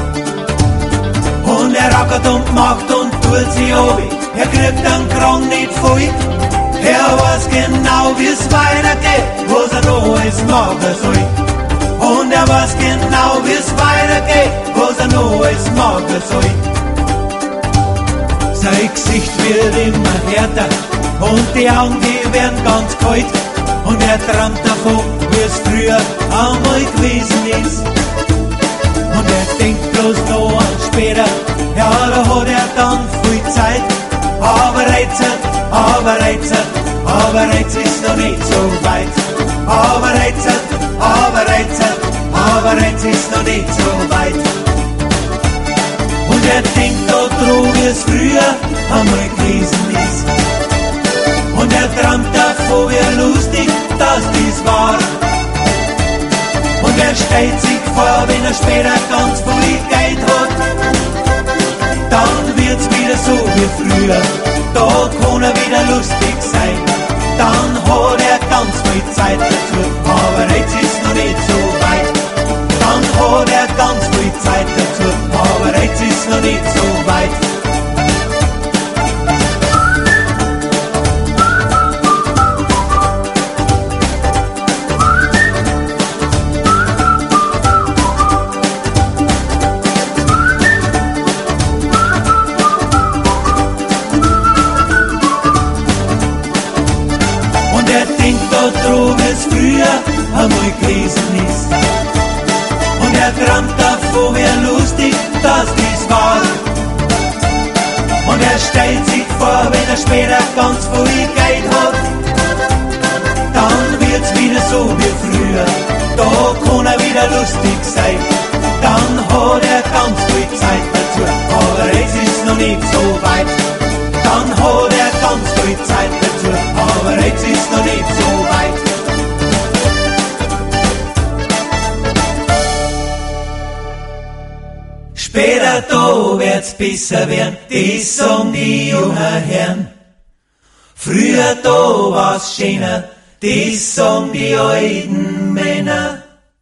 S10: Und er rackert und macht und tut sich ab, er kriegt den Krang nicht voll. Er weiß genau, wie's weitergeht, was er noch alles machen soll. Und er weiß genau, wie's weitergeht, was er noch alles machen soll. Sein Gesicht wird immer härter und die Augen, die werden ganz kalt. Und er träumt davon, wie es früher einmal gewesen ist. Und er denkt bloß noch an später, ja, da hat er dann viel Zeit. Aber jetzt, aber jetzt, aber jetzt ist noch nicht so weit. Aber jetzt, aber jetzt, aber jetzt ist noch nicht so weit. Und er denkt da dran, wie es früher einmal gewesen ist. Und er träumt davon, wie lustig das dies war. Und er stellt sich vor, wenn er später ganz viel Geld hat, dann wird's wieder so wie früher, da kann er wieder lustig sein. Dann hat er ganz viel Zeit dazu, aber jetzt ist noch nicht so weit. Dann hat er ganz viel Zeit dazu, aber jetzt ist noch nicht so weit. Einmal gewesen ist. Und er träumt davon, wie lustig das dies war. Und er stellt sich vor, wenn er später ganz viel Geld hat, dann wird's wieder so wie früher, da kann er wieder lustig sein. Dann hat er ganz viel Zeit dazu, aber jetzt ist noch nicht so weit. Dann hat er ganz viel Zeit dazu, aber jetzt ist noch nicht so weit. Später da wird's besser werden, das sagen die jungen Herren. Früher da war's schöner, das sagen die alten Männer.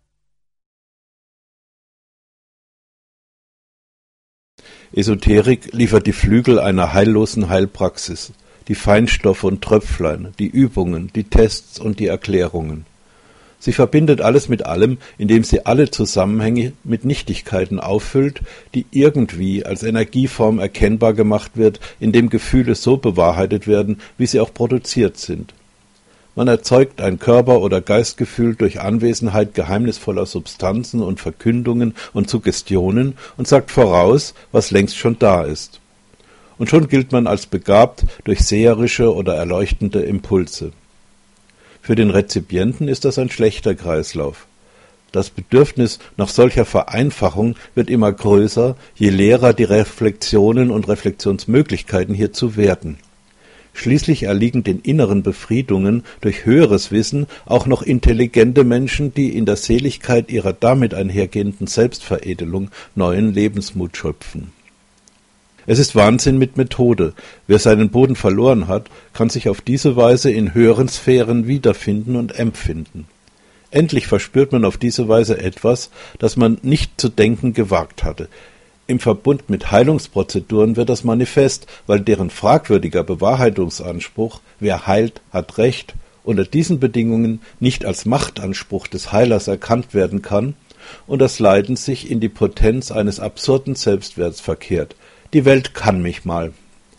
S2: Esoterik liefert die Flügel einer heillosen Heilpraxis, die Feinstoffe und Tröpflein, die Übungen, die Tests und die Erklärungen. Sie verbindet alles mit allem, indem sie alle Zusammenhänge mit Nichtigkeiten auffüllt, die irgendwie als Energieform erkennbar gemacht wird, indem Gefühle so bewahrheitet werden, wie sie auch produziert sind. Man erzeugt ein Körper- oder Geistgefühl durch Anwesenheit geheimnisvoller Substanzen und Verkündungen und Suggestionen und sagt voraus, was längst schon da ist. Und schon gilt man als begabt durch seherische oder erleuchtende Impulse. Für den Rezipienten ist das ein schlechter Kreislauf. Das Bedürfnis nach solcher Vereinfachung wird immer größer, je leerer die Reflexionen und Reflexionsmöglichkeiten hierzu werden. Schließlich erliegen den inneren Befriedungen durch höheres Wissen auch noch intelligente Menschen, die in der Seligkeit ihrer damit einhergehenden Selbstveredelung neuen Lebensmut schöpfen. Es ist Wahnsinn mit Methode. Wer seinen Boden verloren hat, kann sich auf diese Weise in höheren Sphären wiederfinden und empfinden. Endlich verspürt man auf diese Weise etwas, das man nicht zu denken gewagt hatte. Im Verbund mit Heilungsprozeduren wird das manifest, weil deren fragwürdiger Bewahrheitungsanspruch, wer heilt, hat Recht, unter diesen Bedingungen nicht als Machtanspruch des Heilers erkannt werden kann und das Leiden sich in die Potenz eines absurden Selbstwerts verkehrt. Die Welt kann mich mal.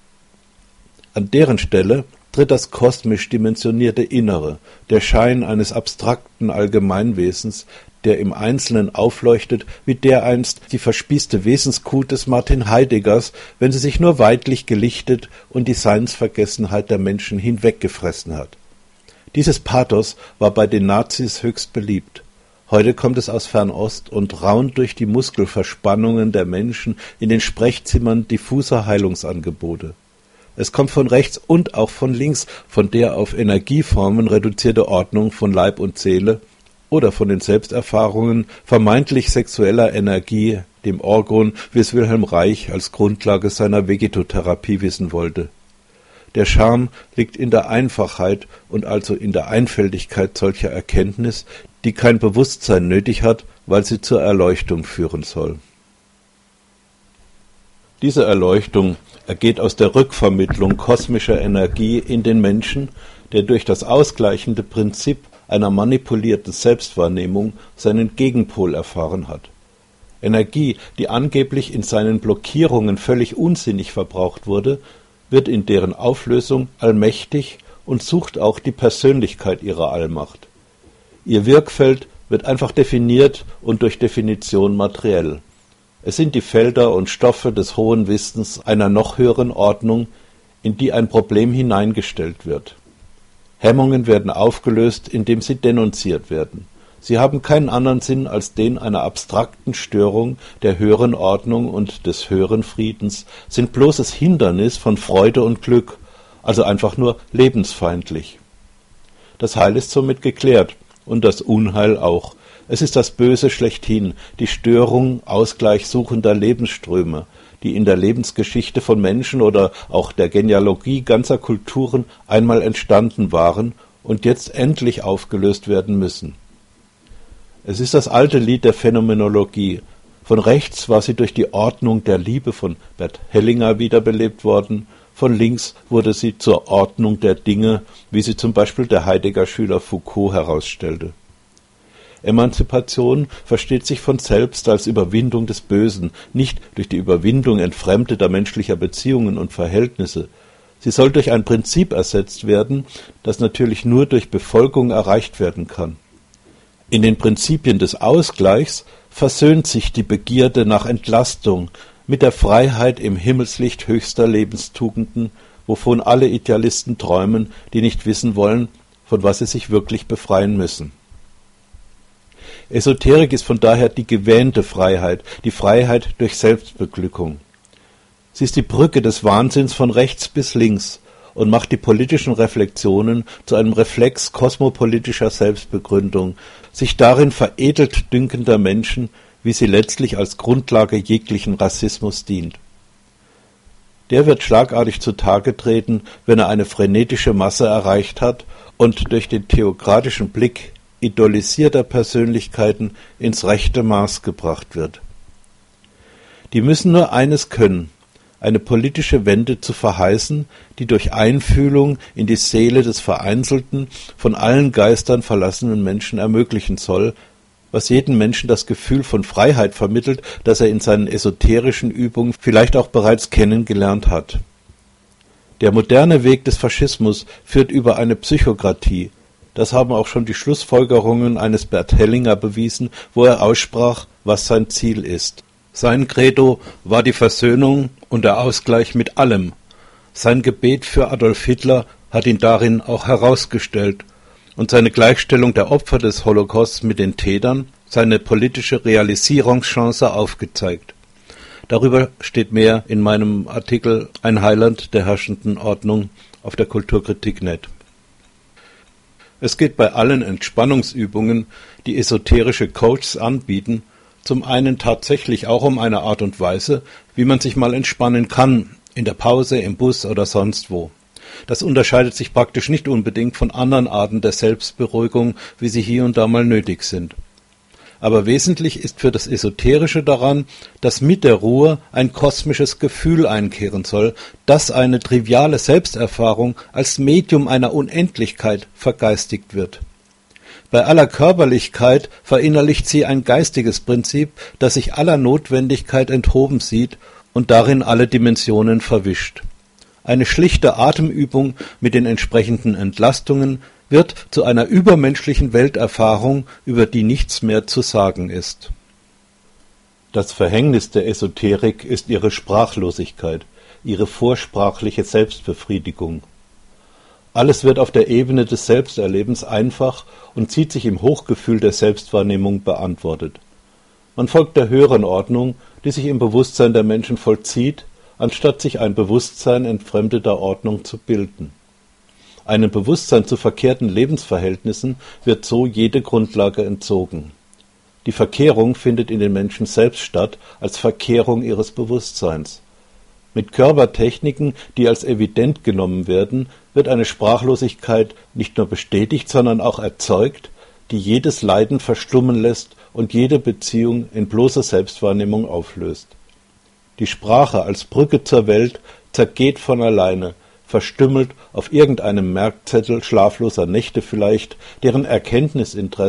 S2: An deren Stelle tritt das kosmisch dimensionierte Innere, der Schein eines abstrakten Allgemeinwesens, der im Einzelnen aufleuchtet, wie dereinst die verspießte Wesenskuh des Martin Heideggers, wenn sie sich nur weidlich gelichtet und die Seinsvergessenheit der Menschen hinweggefressen hat. Dieses Pathos war bei den Nazis höchst beliebt. Heute kommt es aus Fernost und raunt durch die Muskelverspannungen der Menschen in den Sprechzimmern diffuser Heilungsangebote. Es kommt von rechts und auch von links, von der auf Energieformen reduzierte Ordnung von Leib und Seele oder von den Selbsterfahrungen vermeintlich sexueller Energie, dem Orgon, wie es Wilhelm Reich als Grundlage seiner Vegetotherapie wissen wollte. Der Charme liegt in der Einfachheit und also in der Einfältigkeit solcher Erkenntnis, die kein Bewusstsein nötig hat, weil sie zur Erleuchtung führen soll. Diese Erleuchtung ergeht aus der Rückvermittlung kosmischer Energie in den Menschen, der durch das ausgleichende Prinzip einer manipulierten Selbstwahrnehmung seinen Gegenpol erfahren hat. Energie, die angeblich in seinen Blockierungen völlig unsinnig verbraucht wurde, wird in deren Auflösung allmächtig und sucht auch die Persönlichkeit ihrer Allmacht. Ihr Wirkfeld wird einfach definiert und durch Definition materiell. Es sind die Felder und Stoffe des hohen Wissens einer noch höheren Ordnung, in die ein Problem hineingestellt wird. Hemmungen werden aufgelöst, indem sie denunziert werden. Sie haben keinen anderen Sinn als den einer abstrakten Störung der höheren Ordnung und des höheren Friedens, sind bloßes Hindernis von Freude und Glück, also einfach nur lebensfeindlich. Das Heil ist somit geklärt und das Unheil auch. Es ist das Böse schlechthin, die Störung ausgleichsuchender Lebensströme, die in der Lebensgeschichte von Menschen oder auch der Genealogie ganzer Kulturen einmal entstanden waren und jetzt endlich aufgelöst werden müssen. Es ist das alte Lied der Phänomenologie. Von rechts war sie durch die Ordnung der Liebe von Bert Hellinger wiederbelebt worden, von links wurde sie zur Ordnung der Dinge, wie sie zum Beispiel der Heidegger-Schüler Foucault herausstellte. Emanzipation versteht sich von selbst als Überwindung des Bösen, nicht durch die Überwindung entfremdeter menschlicher Beziehungen und Verhältnisse. Sie soll durch ein Prinzip ersetzt werden, das natürlich nur durch Befolgung erreicht werden kann. In den Prinzipien des Ausgleichs versöhnt sich die Begierde nach Entlastung mit der Freiheit im Himmelslicht höchster Lebenstugenden, wovon alle Idealisten träumen, die nicht wissen wollen, von was sie sich wirklich befreien müssen. Esoterik ist von daher die gewähnte Freiheit, die Freiheit durch Selbstbeglückung. Sie ist die Brücke des Wahnsinns von rechts bis links und macht die politischen Reflexionen zu einem Reflex kosmopolitischer Selbstbegründung, sich darin veredelt dünkender Menschen, wie sie letztlich als Grundlage jeglichen Rassismus dient. Der wird schlagartig zutage treten, wenn er eine frenetische Masse erreicht hat und durch den theokratischen Blick idolisierter Persönlichkeiten ins rechte Maß gebracht wird. Die müssen nur eines können, eine politische Wende zu verheißen, die durch Einfühlung in die Seele des vereinzelten, von allen Geistern verlassenen Menschen ermöglichen soll, was jedem Menschen das Gefühl von Freiheit vermittelt, das er in seinen esoterischen Übungen vielleicht auch bereits kennengelernt hat. Der moderne Weg des Faschismus führt über eine Psychokratie. Das haben auch schon die Schlussfolgerungen eines Bert Hellinger bewiesen, wo er aussprach, was sein Ziel ist. Sein Credo war die Versöhnung und der Ausgleich mit allem. Sein Gebet für Adolf Hitler hat ihn darin auch herausgestellt und seine Gleichstellung der Opfer des Holocausts mit den Tätern, seine politische Realisierungschance aufgezeigt. Darüber steht mehr in meinem Artikel Ein Heiland der herrschenden Ordnung auf der Kulturkritik punkt net. Es geht bei allen Entspannungsübungen, die esoterische Coaches anbieten, zum einen tatsächlich auch um eine Art und Weise, wie man sich mal entspannen kann, in der Pause, im Bus oder sonst wo. Das unterscheidet sich praktisch nicht unbedingt von anderen Arten der Selbstberuhigung, wie sie hier und da mal nötig sind. Aber wesentlich ist für das Esoterische daran, dass mit der Ruhe ein kosmisches Gefühl einkehren soll, das eine triviale Selbsterfahrung als Medium einer Unendlichkeit vergeistigt wird. Bei aller Körperlichkeit verinnerlicht sie ein geistiges Prinzip, das sich aller Notwendigkeit enthoben sieht und darin alle Dimensionen verwischt. Eine schlichte Atemübung mit den entsprechenden Entlastungen wird zu einer übermenschlichen Welterfahrung, über die nichts mehr zu sagen ist. Das Verhängnis der Esoterik ist ihre Sprachlosigkeit, ihre vorsprachliche Selbstbefriedigung. Alles wird auf der Ebene des Selbsterlebens einfach und zieht sich im Hochgefühl der Selbstwahrnehmung beantwortet. Man folgt der höheren Ordnung, die sich im Bewusstsein der Menschen vollzieht, anstatt sich ein Bewusstsein entfremdeter Ordnung zu bilden. Einem Bewusstsein zu verkehrten Lebensverhältnissen wird so jede Grundlage entzogen. Die Verkehrung findet in den Menschen selbst statt, als Verkehrung ihres Bewusstseins. Mit Körpertechniken, die als evident genommen werden, wird eine Sprachlosigkeit nicht nur bestätigt, sondern auch erzeugt, die jedes Leiden verstummen lässt und jede Beziehung in bloße Selbstwahrnehmung auflöst. Die Sprache als Brücke zur Welt zergeht von alleine, verstümmelt auf irgendeinem Merkzettel schlafloser Nächte vielleicht, deren Erkenntnisinteresse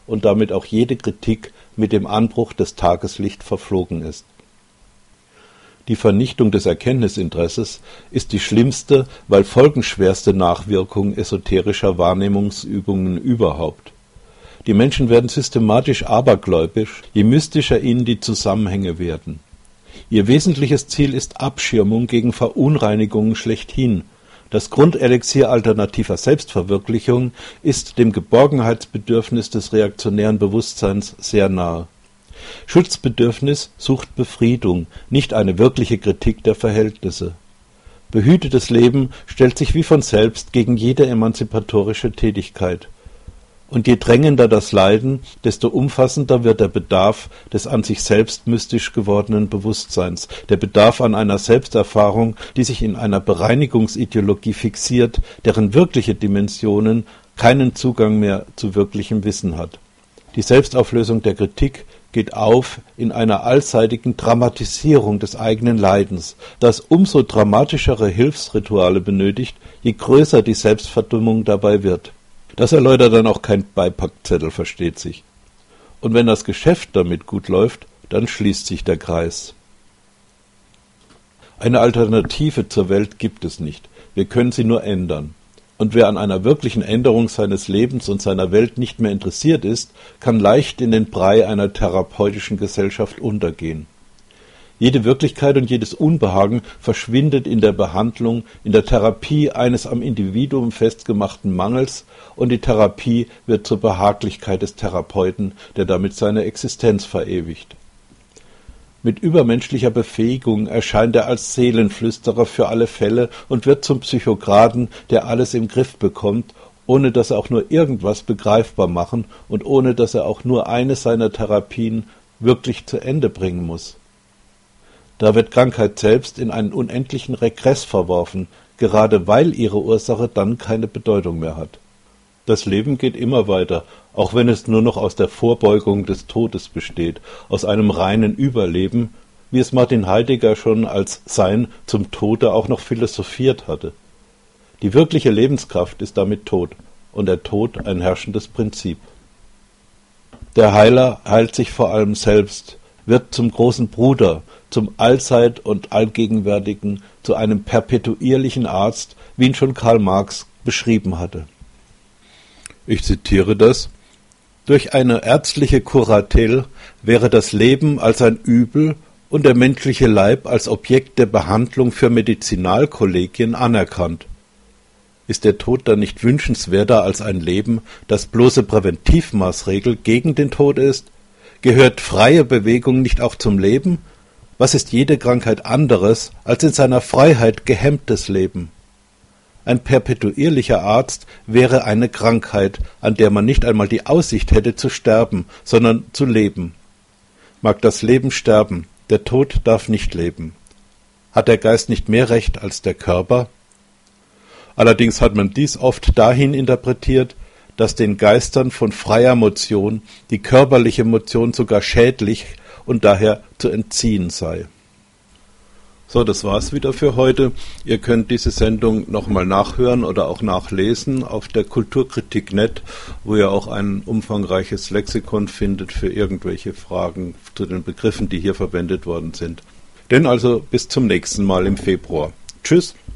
S2: und damit auch jede Kritik mit dem Anbruch des Tageslicht verflogen ist. Die Vernichtung des Erkenntnisinteresses ist die schlimmste, weil folgenschwerste Nachwirkung esoterischer Wahrnehmungsübungen überhaupt. Die Menschen werden systematisch abergläubisch, je mystischer ihnen die Zusammenhänge werden. Ihr wesentliches Ziel ist Abschirmung gegen Verunreinigungen schlechthin. Das Grundelixier alternativer Selbstverwirklichung ist dem Geborgenheitsbedürfnis des reaktionären Bewusstseins sehr nahe. Schutzbedürfnis sucht Befriedung, nicht eine wirkliche Kritik der Verhältnisse. Behütetes Leben stellt sich wie von selbst gegen jede emanzipatorische Tätigkeit. Und je drängender das Leiden, desto umfassender wird der Bedarf des an sich selbst mystisch gewordenen Bewusstseins, der Bedarf an einer Selbsterfahrung, die sich in einer Bereinigungsideologie fixiert, deren wirkliche Dimensionen keinen Zugang mehr zu wirklichem Wissen hat. Die Selbstauflösung der Kritik geht auf in einer allseitigen Dramatisierung des eigenen Leidens, das umso dramatischere Hilfsrituale benötigt, je größer die Selbstverdummung dabei wird. Das erläutert dann auch kein Beipackzettel, versteht sich. Und wenn das Geschäft damit gut läuft, dann schließt sich der Kreis. Eine Alternative zur Welt gibt es nicht. Wir können sie nur ändern. Und wer an einer wirklichen Änderung seines Lebens und seiner Welt nicht mehr interessiert ist, kann leicht in den Brei einer therapeutischen Gesellschaft untergehen. Jede Wirklichkeit und jedes Unbehagen verschwindet in der Behandlung, in der Therapie eines am Individuum festgemachten Mangels, und die Therapie wird zur Behaglichkeit des Therapeuten, der damit seine Existenz verewigt. Mit übermenschlicher Befähigung erscheint er als Seelenflüsterer für alle Fälle und wird zum Psychokraten, der alles im Griff bekommt, ohne dass er auch nur irgendwas begreifbar machen und ohne dass er auch nur eine seiner Therapien wirklich zu Ende bringen muss. Da wird Krankheit selbst in einen unendlichen Regress verworfen, gerade weil ihre Ursache dann keine Bedeutung mehr hat. Das Leben geht immer weiter, auch wenn es nur noch aus der Vorbeugung des Todes besteht, aus einem reinen Überleben, wie es Martin Heidegger schon als Sein zum Tode auch noch philosophiert hatte. Die wirkliche Lebenskraft ist damit tot, und der Tod ein herrschendes Prinzip. Der Heiler heilt sich vor allem selbst, wird zum großen Bruder, zum Allzeit- und Allgegenwärtigen, zu einem perpetuierlichen Arzt, wie ihn schon Karl Marx beschrieben hatte. Ich zitiere das: Durch eine ärztliche Kuratel wäre das Leben als ein Übel und der menschliche Leib als Objekt der Behandlung für Medizinalkollegien anerkannt. Ist der Tod dann nicht wünschenswerter als ein Leben, das bloße Präventivmaßregel gegen den Tod ist? Gehört freie Bewegung nicht auch zum Leben? Was ist jede Krankheit anderes als in seiner Freiheit gehemmtes Leben? Ein perpetuierlicher Arzt wäre eine Krankheit, an der man nicht einmal die Aussicht hätte zu sterben, sondern zu leben. Mag das Leben sterben, der Tod darf nicht leben. Hat der Geist nicht mehr Recht als der Körper? Allerdings hat man dies oft dahin interpretiert, dass den Geistern von freier Motion die körperliche Motion sogar schädlich und daher zu entziehen sei. So, das war's wieder für heute. Ihr könnt diese Sendung nochmal nachhören oder auch nachlesen auf der Kulturkritik Punkt net, wo ihr auch ein umfangreiches Lexikon findet für irgendwelche Fragen zu den Begriffen, die hier verwendet worden sind. Denn also bis zum nächsten Mal im Februar. Tschüss!